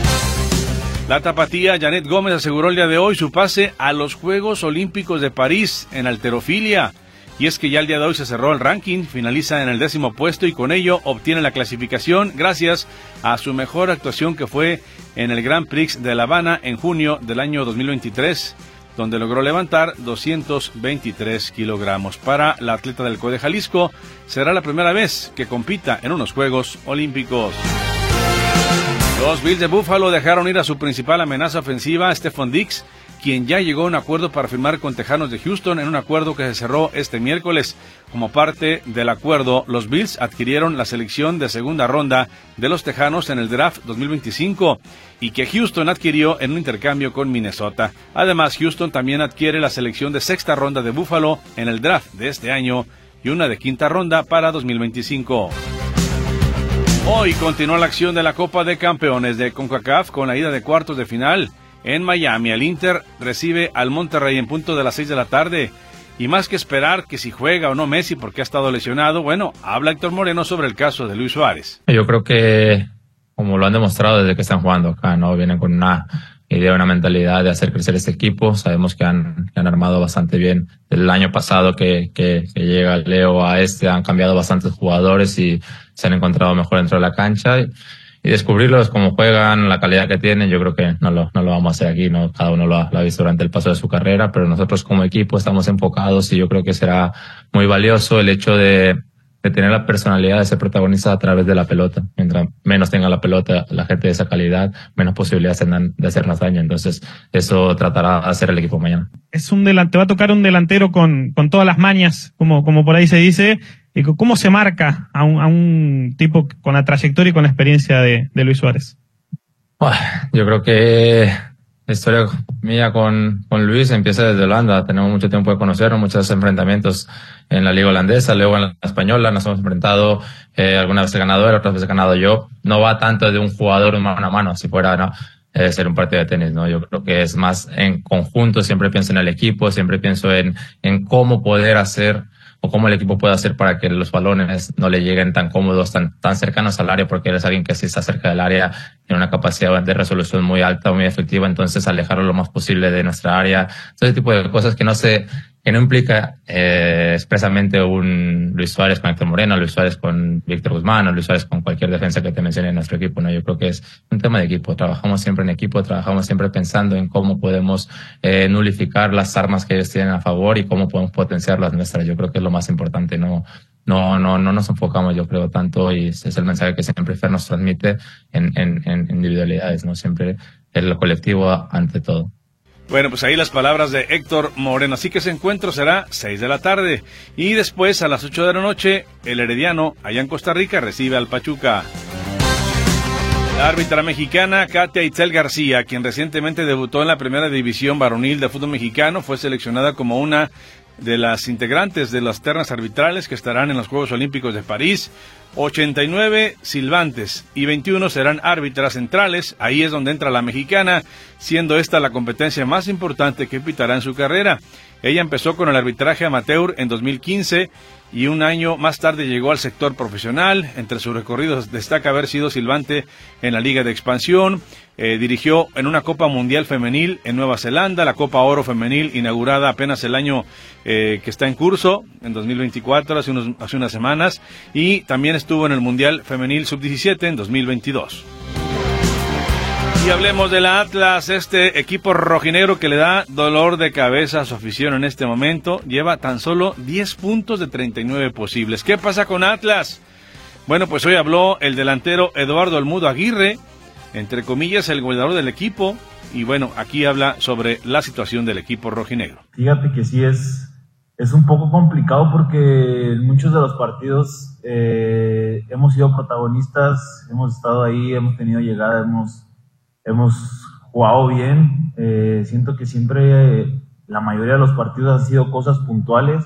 La tapatía Janet Gómez aseguró el día de hoy su pase a los Juegos Olímpicos de París en halterofilia. Y es que ya el día de hoy se cerró el ranking, finaliza en el 10º puesto y con ello obtiene la clasificación gracias a su mejor actuación que fue en el Grand Prix de La Habana en junio del año 2023, donde logró levantar 223 kilogramos. Para la atleta del CODE Jalisco, será la primera vez que compita en unos Juegos Olímpicos. Los Bills de Buffalo dejaron ir a su principal amenaza ofensiva, Stephon Diggs, quien ya llegó a un acuerdo para firmar con Tejanos de Houston en un acuerdo que se cerró este miércoles. Como parte del acuerdo, los Bills adquirieron la selección de segunda ronda de los Tejanos en el draft 2025 y que Houston adquirió en un intercambio con Minnesota. Además, Houston también adquiere la selección de sexta ronda de Buffalo en el draft de este año y una de quinta ronda para 2025. Hoy continúa la acción de la Copa de Campeones de CONCACAF con la ida de cuartos de final. En Miami, el Inter recibe al Monterrey en punto de las 6 de la tarde. Y más que esperar que si juega o no Messi porque ha estado lesionado, bueno, habla Héctor Moreno sobre el caso de Luis Suárez. Yo creo que, como lo han demostrado desde que están jugando acá, ¿no? Vienen con una idea, una mentalidad de hacer crecer este equipo. Sabemos que han armado bastante bien. El año pasado que llega Leo a han cambiado bastantes jugadores y se han encontrado mejor dentro de la cancha. Y descubrirlos, cómo juegan, la calidad que tienen, yo creo que no lo vamos a hacer aquí, ¿no? Cada uno lo ha visto durante el paso de su carrera, pero nosotros como equipo estamos enfocados y yo creo que será muy valioso el hecho de tener la personalidad de ser protagonista a través de la pelota. Mientras menos tenga la pelota la gente de esa calidad, menos posibilidades tendrán de hacernos daño. Entonces, eso tratará de hacer el equipo mañana. Te va a tocar un delantero con todas las mañas, como por ahí se dice. ¿Cómo se marca a un tipo con la trayectoria y con la experiencia de Luis Suárez? Yo creo que la historia mía con Luis empieza desde Holanda. Tenemos mucho tiempo de conocernos, muchos enfrentamientos en la liga holandesa, luego en la española. Nos hemos enfrentado, algunas veces ganado él, otras veces ganado yo. No va tanto de un jugador mano a mano, si fuera, ¿no? Ser un partido de tenis, ¿no? Yo creo que es más en conjunto. Siempre pienso en el equipo, siempre pienso en cómo poder hacer o cómo el equipo puede hacer para que los balones no le lleguen tan cómodos, tan cercanos al área, porque él es alguien que si está cerca del área tiene una capacidad de resolución muy alta, muy efectiva, entonces alejarlo lo más posible de nuestra área. Ese tipo de cosas que no implica expresamente un Luis Suárez con Héctor Moreno, Luis Suárez con Víctor Guzmán o Luis Suárez con cualquier defensa que te mencione en nuestro equipo, ¿no? Yo creo que es un tema de equipo. Trabajamos siempre en equipo, trabajamos siempre pensando en cómo podemos nulificar las armas que ellos tienen a favor y cómo podemos potenciar las nuestras. Yo creo que es lo más importante. No nos enfocamos, yo creo, tanto, y ese es el mensaje que siempre Fer nos transmite en individualidades, ¿no? Siempre el colectivo ante todo. Bueno, pues ahí las palabras de Héctor Moreno. Así que ese encuentro será 6 de la tarde. Y después, a las 8 de la noche, el Herediano, allá en Costa Rica, recibe al Pachuca. La árbitra mexicana Katia Itzel García, quien recientemente debutó en la primera división varonil de fútbol mexicano, fue seleccionada como una de las integrantes de las ternas arbitrales que estarán en los Juegos Olímpicos de París. 89 silbantes y 21 serán árbitras centrales. Ahí es donde entra la mexicana, siendo esta la competencia más importante que pitará en su carrera. Ella empezó con el arbitraje amateur en 2015 y un año más tarde llegó al sector profesional. Entre sus recorridos destaca haber sido silbante en la Liga de Expansión. Dirigió en una Copa Mundial Femenil en Nueva Zelanda, la Copa Oro Femenil inaugurada apenas el año que está en curso, en 2024, hace unas semanas, y también estuvo en el Mundial Femenil Sub-17 en 2022. Y hablemos del Atlas, este equipo rojinegro que le da dolor de cabeza a su afición en este momento. Lleva tan solo 10 puntos de 39 posibles. ¿Qué pasa con Atlas? Bueno, pues hoy habló el delantero Eduardo El Mudo Aguirre, entre comillas el goleador del equipo. Y bueno, aquí habla sobre la situación del equipo rojinegro. Fíjate que sí es un poco complicado porque en muchos de los partidos hemos sido protagonistas, hemos estado ahí, hemos tenido llegada, hemos jugado bien. Siento que siempre la mayoría de los partidos han sido cosas puntuales,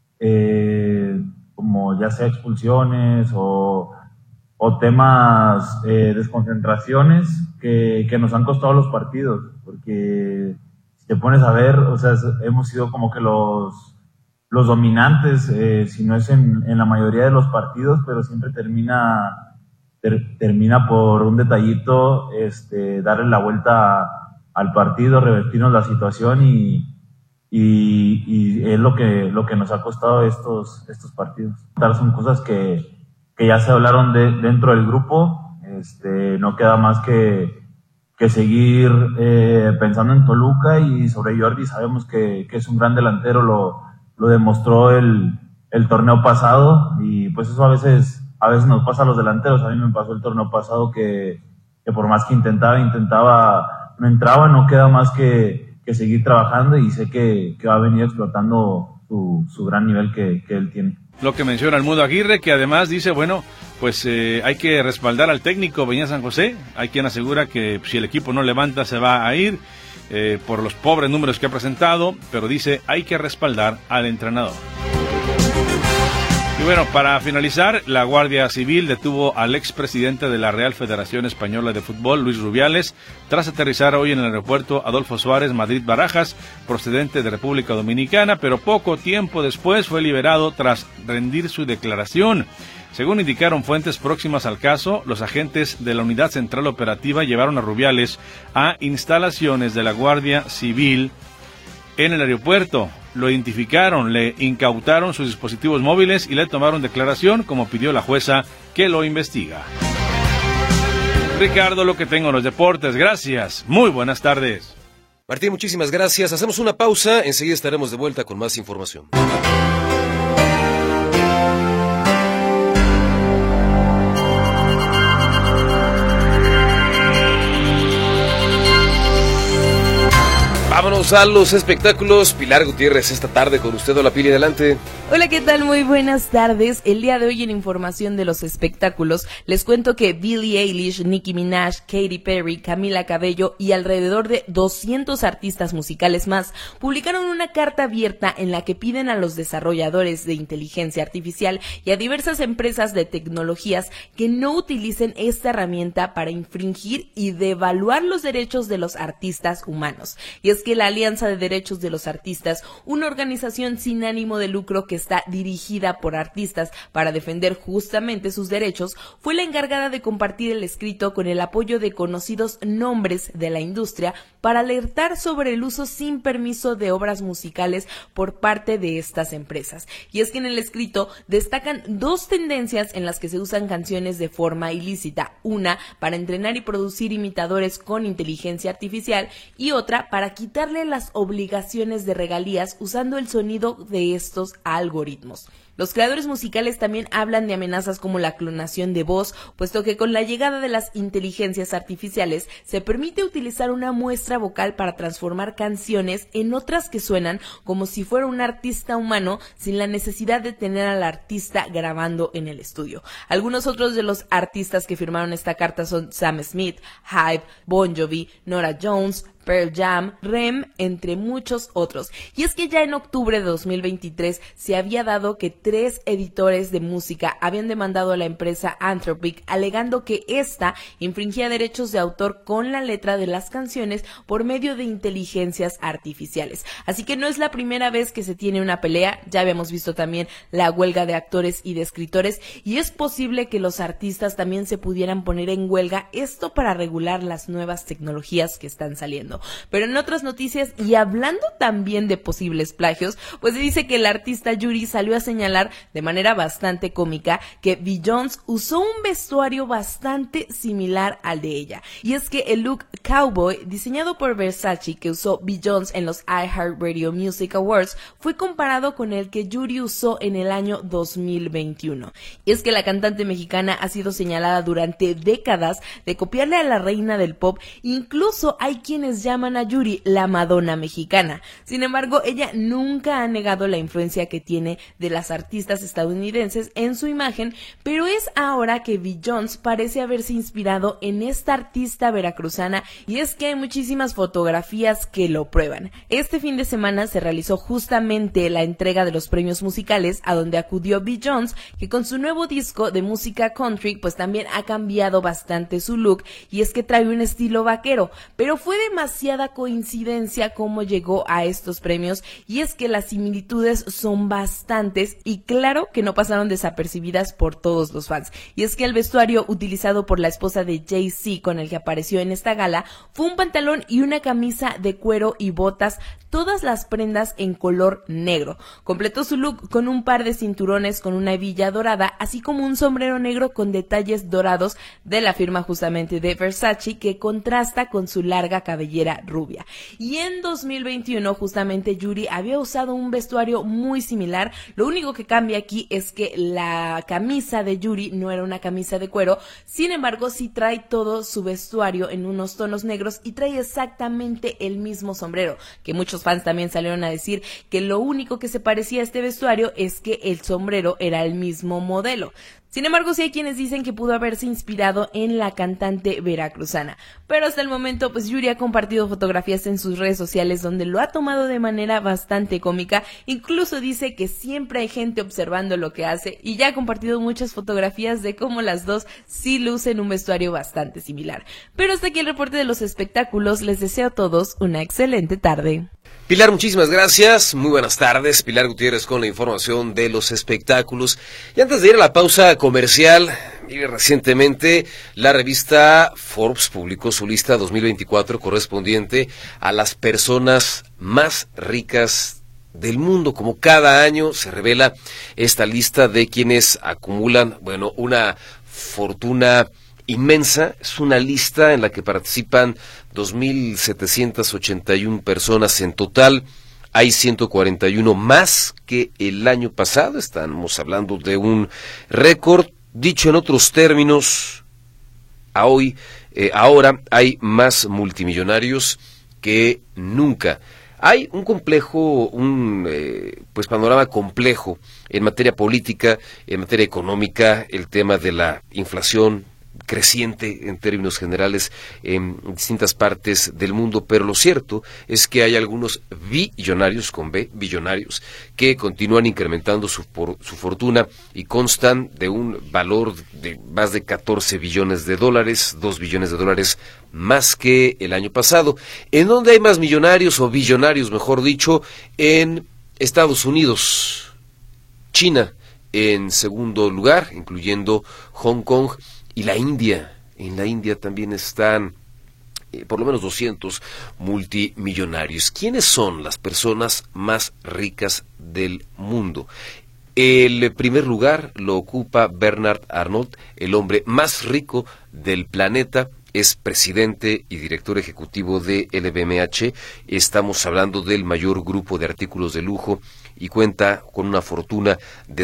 como ya sea expulsiones o temas, desconcentraciones que nos han costado los partidos, porque si te pones a ver, o sea, hemos sido como que los dominantes, si no es en la mayoría de los partidos, pero siempre termina por un detallito, darle la vuelta al partido, revertirnos la situación y es lo que nos ha costado estos partidos. Son cosas que ya se hablaron dentro del grupo, no queda más que seguir pensando en Toluca, y sobre Jordi sabemos que es un gran delantero, lo demostró el torneo pasado, y pues eso a veces nos pasa a los delanteros. A mí me pasó el torneo pasado que por más que intentaba, no entraba. No queda más que seguir trabajando, y sé que va a venir explotando su gran nivel que él tiene. Lo que menciona El Mudo Aguirre, que además dice, bueno, pues hay que respaldar al técnico Beñat San José. Hay quien asegura que si el equipo no levanta se va a ir por los pobres números que ha presentado, pero dice hay que respaldar al entrenador. Y bueno, para finalizar, la Guardia Civil detuvo al expresidente de la Real Federación Española de Fútbol, Luis Rubiales, tras aterrizar hoy en el aeropuerto Adolfo Suárez, Madrid-Barajas, procedente de República Dominicana, pero poco tiempo después fue liberado tras rendir su declaración. Según indicaron fuentes próximas al caso, los agentes de la Unidad Central Operativa llevaron a Rubiales a instalaciones de la Guardia Civil en el aeropuerto. Lo identificaron, le incautaron sus dispositivos móviles y le tomaron declaración, como pidió la jueza que lo investiga. Ricardo, lo que tengo en los deportes. Gracias. Muy buenas tardes. Martín, muchísimas gracias. Hacemos una pausa. Enseguida estaremos de vuelta con más información. Vámonos a los espectáculos. Pilar Gutiérrez, esta tarde con usted. Hola, Pili, adelante. Hola, ¿qué tal? Muy buenas tardes. El día de hoy en información de los espectáculos les cuento que Billie Eilish, Nicki Minaj, Katy Perry, Camila Cabello y alrededor de 200 artistas musicales más publicaron una carta abierta en la que piden a los desarrolladores de inteligencia artificial y a diversas empresas de tecnologías que no utilicen esta herramienta para infringir y devaluar los derechos de los artistas humanos. Y es que la Alianza de Derechos de los Artistas, una organización sin ánimo de lucro que está dirigida por artistas para defender justamente sus derechos, fue la encargada de compartir el escrito con el apoyo de conocidos nombres de la industria para alertar sobre el uso sin permiso de obras musicales por parte de estas empresas. Y es que en el escrito destacan dos tendencias en las que se usan canciones de forma ilícita, una para entrenar y producir imitadores con inteligencia artificial y otra para quitarle las obligaciones de regalías usando el sonido de estos algoritmos. Los creadores musicales también hablan de amenazas como la clonación de voz, puesto que con la llegada de las inteligencias artificiales se permite utilizar una muestra vocal para transformar canciones en otras que suenan como si fuera un artista humano sin la necesidad de tener al artista grabando en el estudio. Algunos otros de los artistas que firmaron esta carta son Sam Smith, Hype, Bon Jovi, Norah Jones, Pearl Jam, Rem, entre muchos otros. Y es que ya en octubre de 2023 se había dado que 3 editores de música habían demandado a la empresa Anthropic alegando que ésta infringía derechos de autor con la letra de las canciones por medio de inteligencias artificiales. Así que no es la primera vez que se tiene una pelea, ya habíamos visto también la huelga de actores y de escritores, y es posible que los artistas también se pudieran poner en huelga, esto para regular las nuevas tecnologías que están saliendo. Pero en otras noticias, y hablando también de posibles plagios, pues se dice que el artista Yuri salió a señalar señalar de manera bastante cómica que Beyoncé usó un vestuario bastante similar al de ella. Y es que el look cowboy diseñado por Versace que usó Beyoncé en los iHeartRadio Music Awards fue comparado con el que Yuri usó en el año 2021. Y es que la cantante mexicana ha sido señalada durante décadas de copiarle a la reina del pop, incluso hay quienes llaman a Yuri la Madonna mexicana. Sin embargo, ella nunca ha negado la influencia que tiene de las artistas estadounidenses en su imagen, pero es ahora que Beyoncé parece haberse inspirado en esta artista veracruzana, y es que hay muchísimas fotografías que lo prueban. Este fin de semana se realizó justamente la entrega de los premios musicales, a donde acudió Beyoncé, que con su nuevo disco de música country pues también ha cambiado bastante su look, y es que trae un estilo vaquero, pero fue demasiada coincidencia cómo llegó a estos premios, y es que las similitudes son bastantes y claro que no pasaron desapercibidas por todos los fans. Y es que el vestuario utilizado por la esposa de Jay-Z con el que apareció en esta gala fue un pantalón y una camisa de cuero y botas, todas las prendas en color negro. Completó su look con un par de cinturones con una hebilla dorada, así como un sombrero negro con detalles dorados de la firma justamente de Versace, que contrasta con su larga cabellera rubia. Y en 2021 justamente Yuri había usado un vestuario muy similar. Lo único que cambia aquí es que la camisa de Yuri no era una camisa de cuero, sin embargo sí trae todo su vestuario en unos tonos negros y trae exactamente el mismo sombrero, que muchos fans también salieron a decir que lo único que se parecía a este vestuario es que el sombrero era el mismo modelo. Sin embargo, sí hay quienes dicen que pudo haberse inspirado en la cantante veracruzana. Pero hasta el momento, pues Yuri ha compartido fotografías en sus redes sociales donde lo ha tomado de manera bastante cómica. Incluso dice que siempre hay gente observando lo que hace y ya ha compartido muchas fotografías de cómo las dos sí lucen un vestuario bastante similar. Pero hasta aquí el reporte de los espectáculos. Les deseo a todos una excelente tarde. Pilar, muchísimas gracias. Muy buenas tardes. Pilar Gutiérrez con la información de los espectáculos. Y antes de ir a la pausa comercial, mire, recientemente la revista Forbes publicó su lista 2024 correspondiente a las personas más ricas del mundo. Como cada año se revela esta lista de quienes acumulan, una fortuna inmensa. Es una lista en la que participan 2.781 personas en total. Hay 141 más que el año pasado. Estamos hablando de un récord. Dicho en otros términos, ahora hay más multimillonarios que nunca. Hay un panorama complejo en materia política, en materia económica, el tema de la inflación creciente en términos generales en distintas partes del mundo, pero lo cierto es que hay algunos billonarios, con B, billonarios, que continúan incrementando su fortuna y constan de un valor de más de 14 billones de dólares, 2 billones de dólares más que el año pasado. ¿En dónde hay más millonarios o billonarios, mejor dicho? En Estados Unidos, China en segundo lugar, incluyendo Hong Kong, y la India. En la India también están por lo menos 200 multimillonarios. ¿Quiénes son las personas más ricas del mundo? El primer lugar lo ocupa Bernard Arnault, el hombre más rico del planeta. Es presidente y director ejecutivo de LVMH. Estamos hablando del mayor grupo de artículos de lujo y cuenta con una fortuna de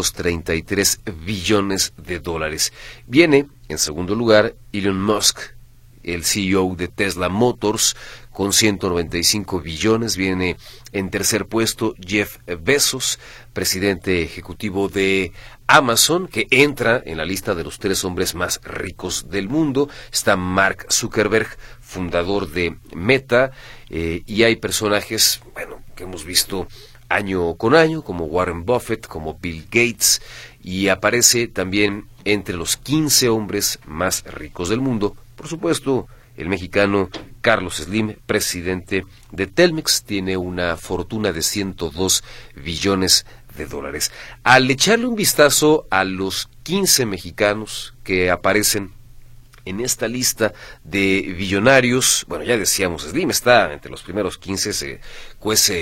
233 billones de dólares. Viene en segundo lugar Elon Musk, el CEO de Tesla Motors, con 195 billones. Viene en tercer puesto Jeff Bezos, presidente ejecutivo de Amazon, que entra en la lista de los 3 hombres más ricos del mundo. Está Mark Zuckerberg, fundador de Meta, y hay personajes, que hemos visto año con año, como Warren Buffett, como Bill Gates, y aparece también entre los 15 hombres más ricos del mundo, por supuesto, el mexicano Carlos Slim, presidente de Telmex. Tiene una fortuna de 102 billones de dólares. Al echarle un vistazo a los 15 mexicanos que aparecen en esta lista de billonarios, ya decíamos, Slim está entre los primeros 15, se cuece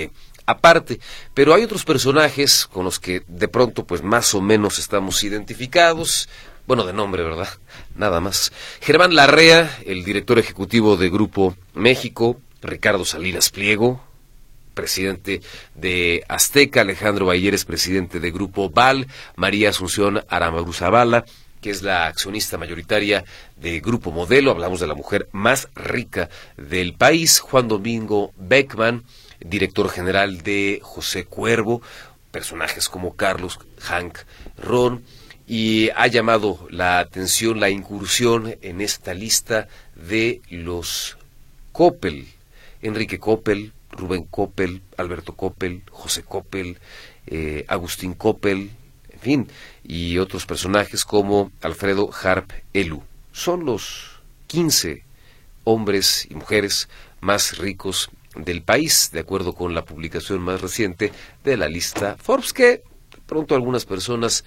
aparte. Pero hay otros personajes con los que de pronto pues más o menos estamos identificados. Bueno, de nombre, ¿verdad? Nada más. Germán Larrea, el director ejecutivo de Grupo México. Ricardo Salinas Pliego, presidente de Azteca. Alejandro Bayeres, presidente de Grupo Val. María Asunción Aramburuzabala, que es la accionista mayoritaria de Grupo Modelo. Hablamos de la mujer más rica del país. Juan Domingo Beckman, director general de José Cuervo. Personajes como Carlos Hank Ron. Y ha llamado la atención la incursión en esta lista de los Coppel. Enrique Coppel, Rubén Coppel, Alberto Coppel, José Coppel, Agustín Coppel, en fin, y otros personajes como Alfredo Harp Elu. Son los 15 hombres y mujeres más ricos del país, de acuerdo con la publicación más reciente de la lista Forbes, que de pronto algunas personas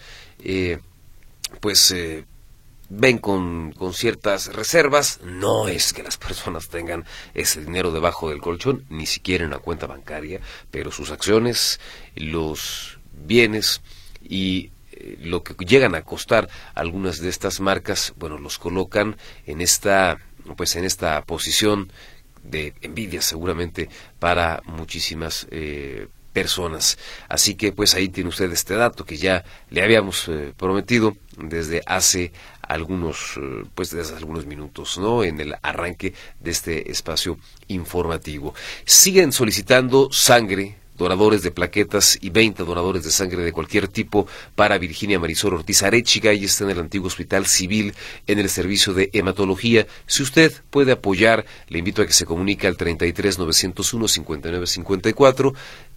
ven con ciertas reservas. No es que las personas tengan ese dinero debajo del colchón, ni siquiera en una cuenta bancaria, pero sus acciones, los bienes y lo que llegan a costar algunas de estas marcas, bueno, los colocan en esta posición de envidia seguramente para muchísimas personas. Así que pues ahí tiene usted este dato que ya le habíamos prometido desde hace algunos minutos, ¿no? En el arranque de este espacio informativo. Siguen solicitando sangre, donadores de plaquetas y 20 donadores de sangre de cualquier tipo para Virginia Marisol Ortiz Arechiga. Ella está en el antiguo Hospital Civil en el servicio de hematología. Si usted puede apoyar, le invito a que se comunique al 33-901-5954,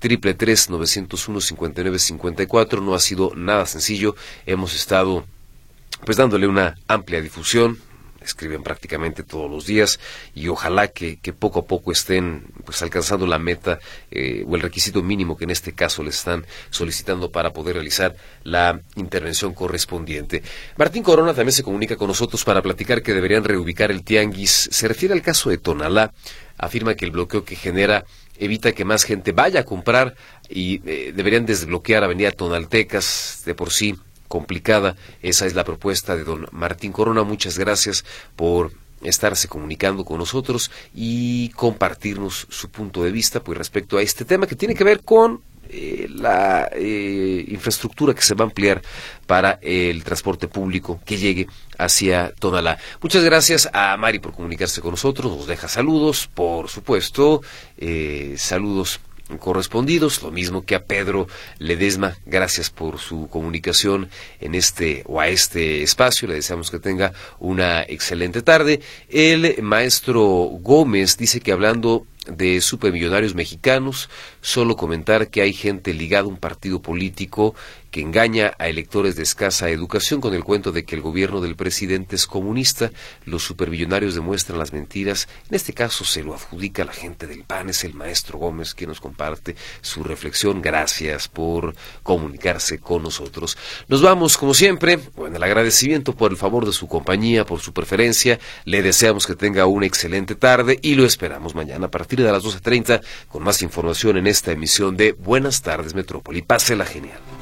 333-901-5954. No ha sido nada sencillo. Hemos estado pues dándole una amplia difusión. Escriben prácticamente todos los días y ojalá que poco a poco estén pues alcanzando la meta o el requisito mínimo que en este caso les están solicitando para poder realizar la intervención correspondiente. Martín Corona también se comunica con nosotros para platicar que deberían reubicar el tianguis. Se refiere al caso de Tonalá. Afirma que el bloqueo que genera evita que más gente vaya a comprar y deberían desbloquear Avenida Tonaltecas, de por sí complicada. Esa es la propuesta de don Martín Corona. Muchas gracias por estarse comunicando con nosotros y compartirnos su punto de vista pues respecto a este tema que tiene que ver con la infraestructura que se va a ampliar para el transporte público que llegue hacia Tonalá. Muchas gracias a Mari por comunicarse con nosotros. Nos deja saludos, por supuesto, saludos correspondidos, lo mismo que a Pedro Ledesma. Gracias por su comunicación en este espacio. Le deseamos que tenga una excelente tarde. El maestro Gómez dice que hablando de supermillonarios mexicanos, solo comentar que hay gente ligada a un partido político que engaña a electores de escasa educación con el cuento de que el gobierno del presidente es comunista. Los supermillonarios demuestran las mentiras. En este caso se lo adjudica a la gente del PAN. Es el maestro Gómez quien nos comparte su reflexión. Gracias por comunicarse con nosotros. Nos vamos, como siempre, con el agradecimiento por el favor de su compañía, por su preferencia. Le deseamos que tenga una excelente tarde y lo esperamos mañana a partir de las 12:30 con más información en esta emisión de Buenas Tardes Metrópoli. Pásela genial.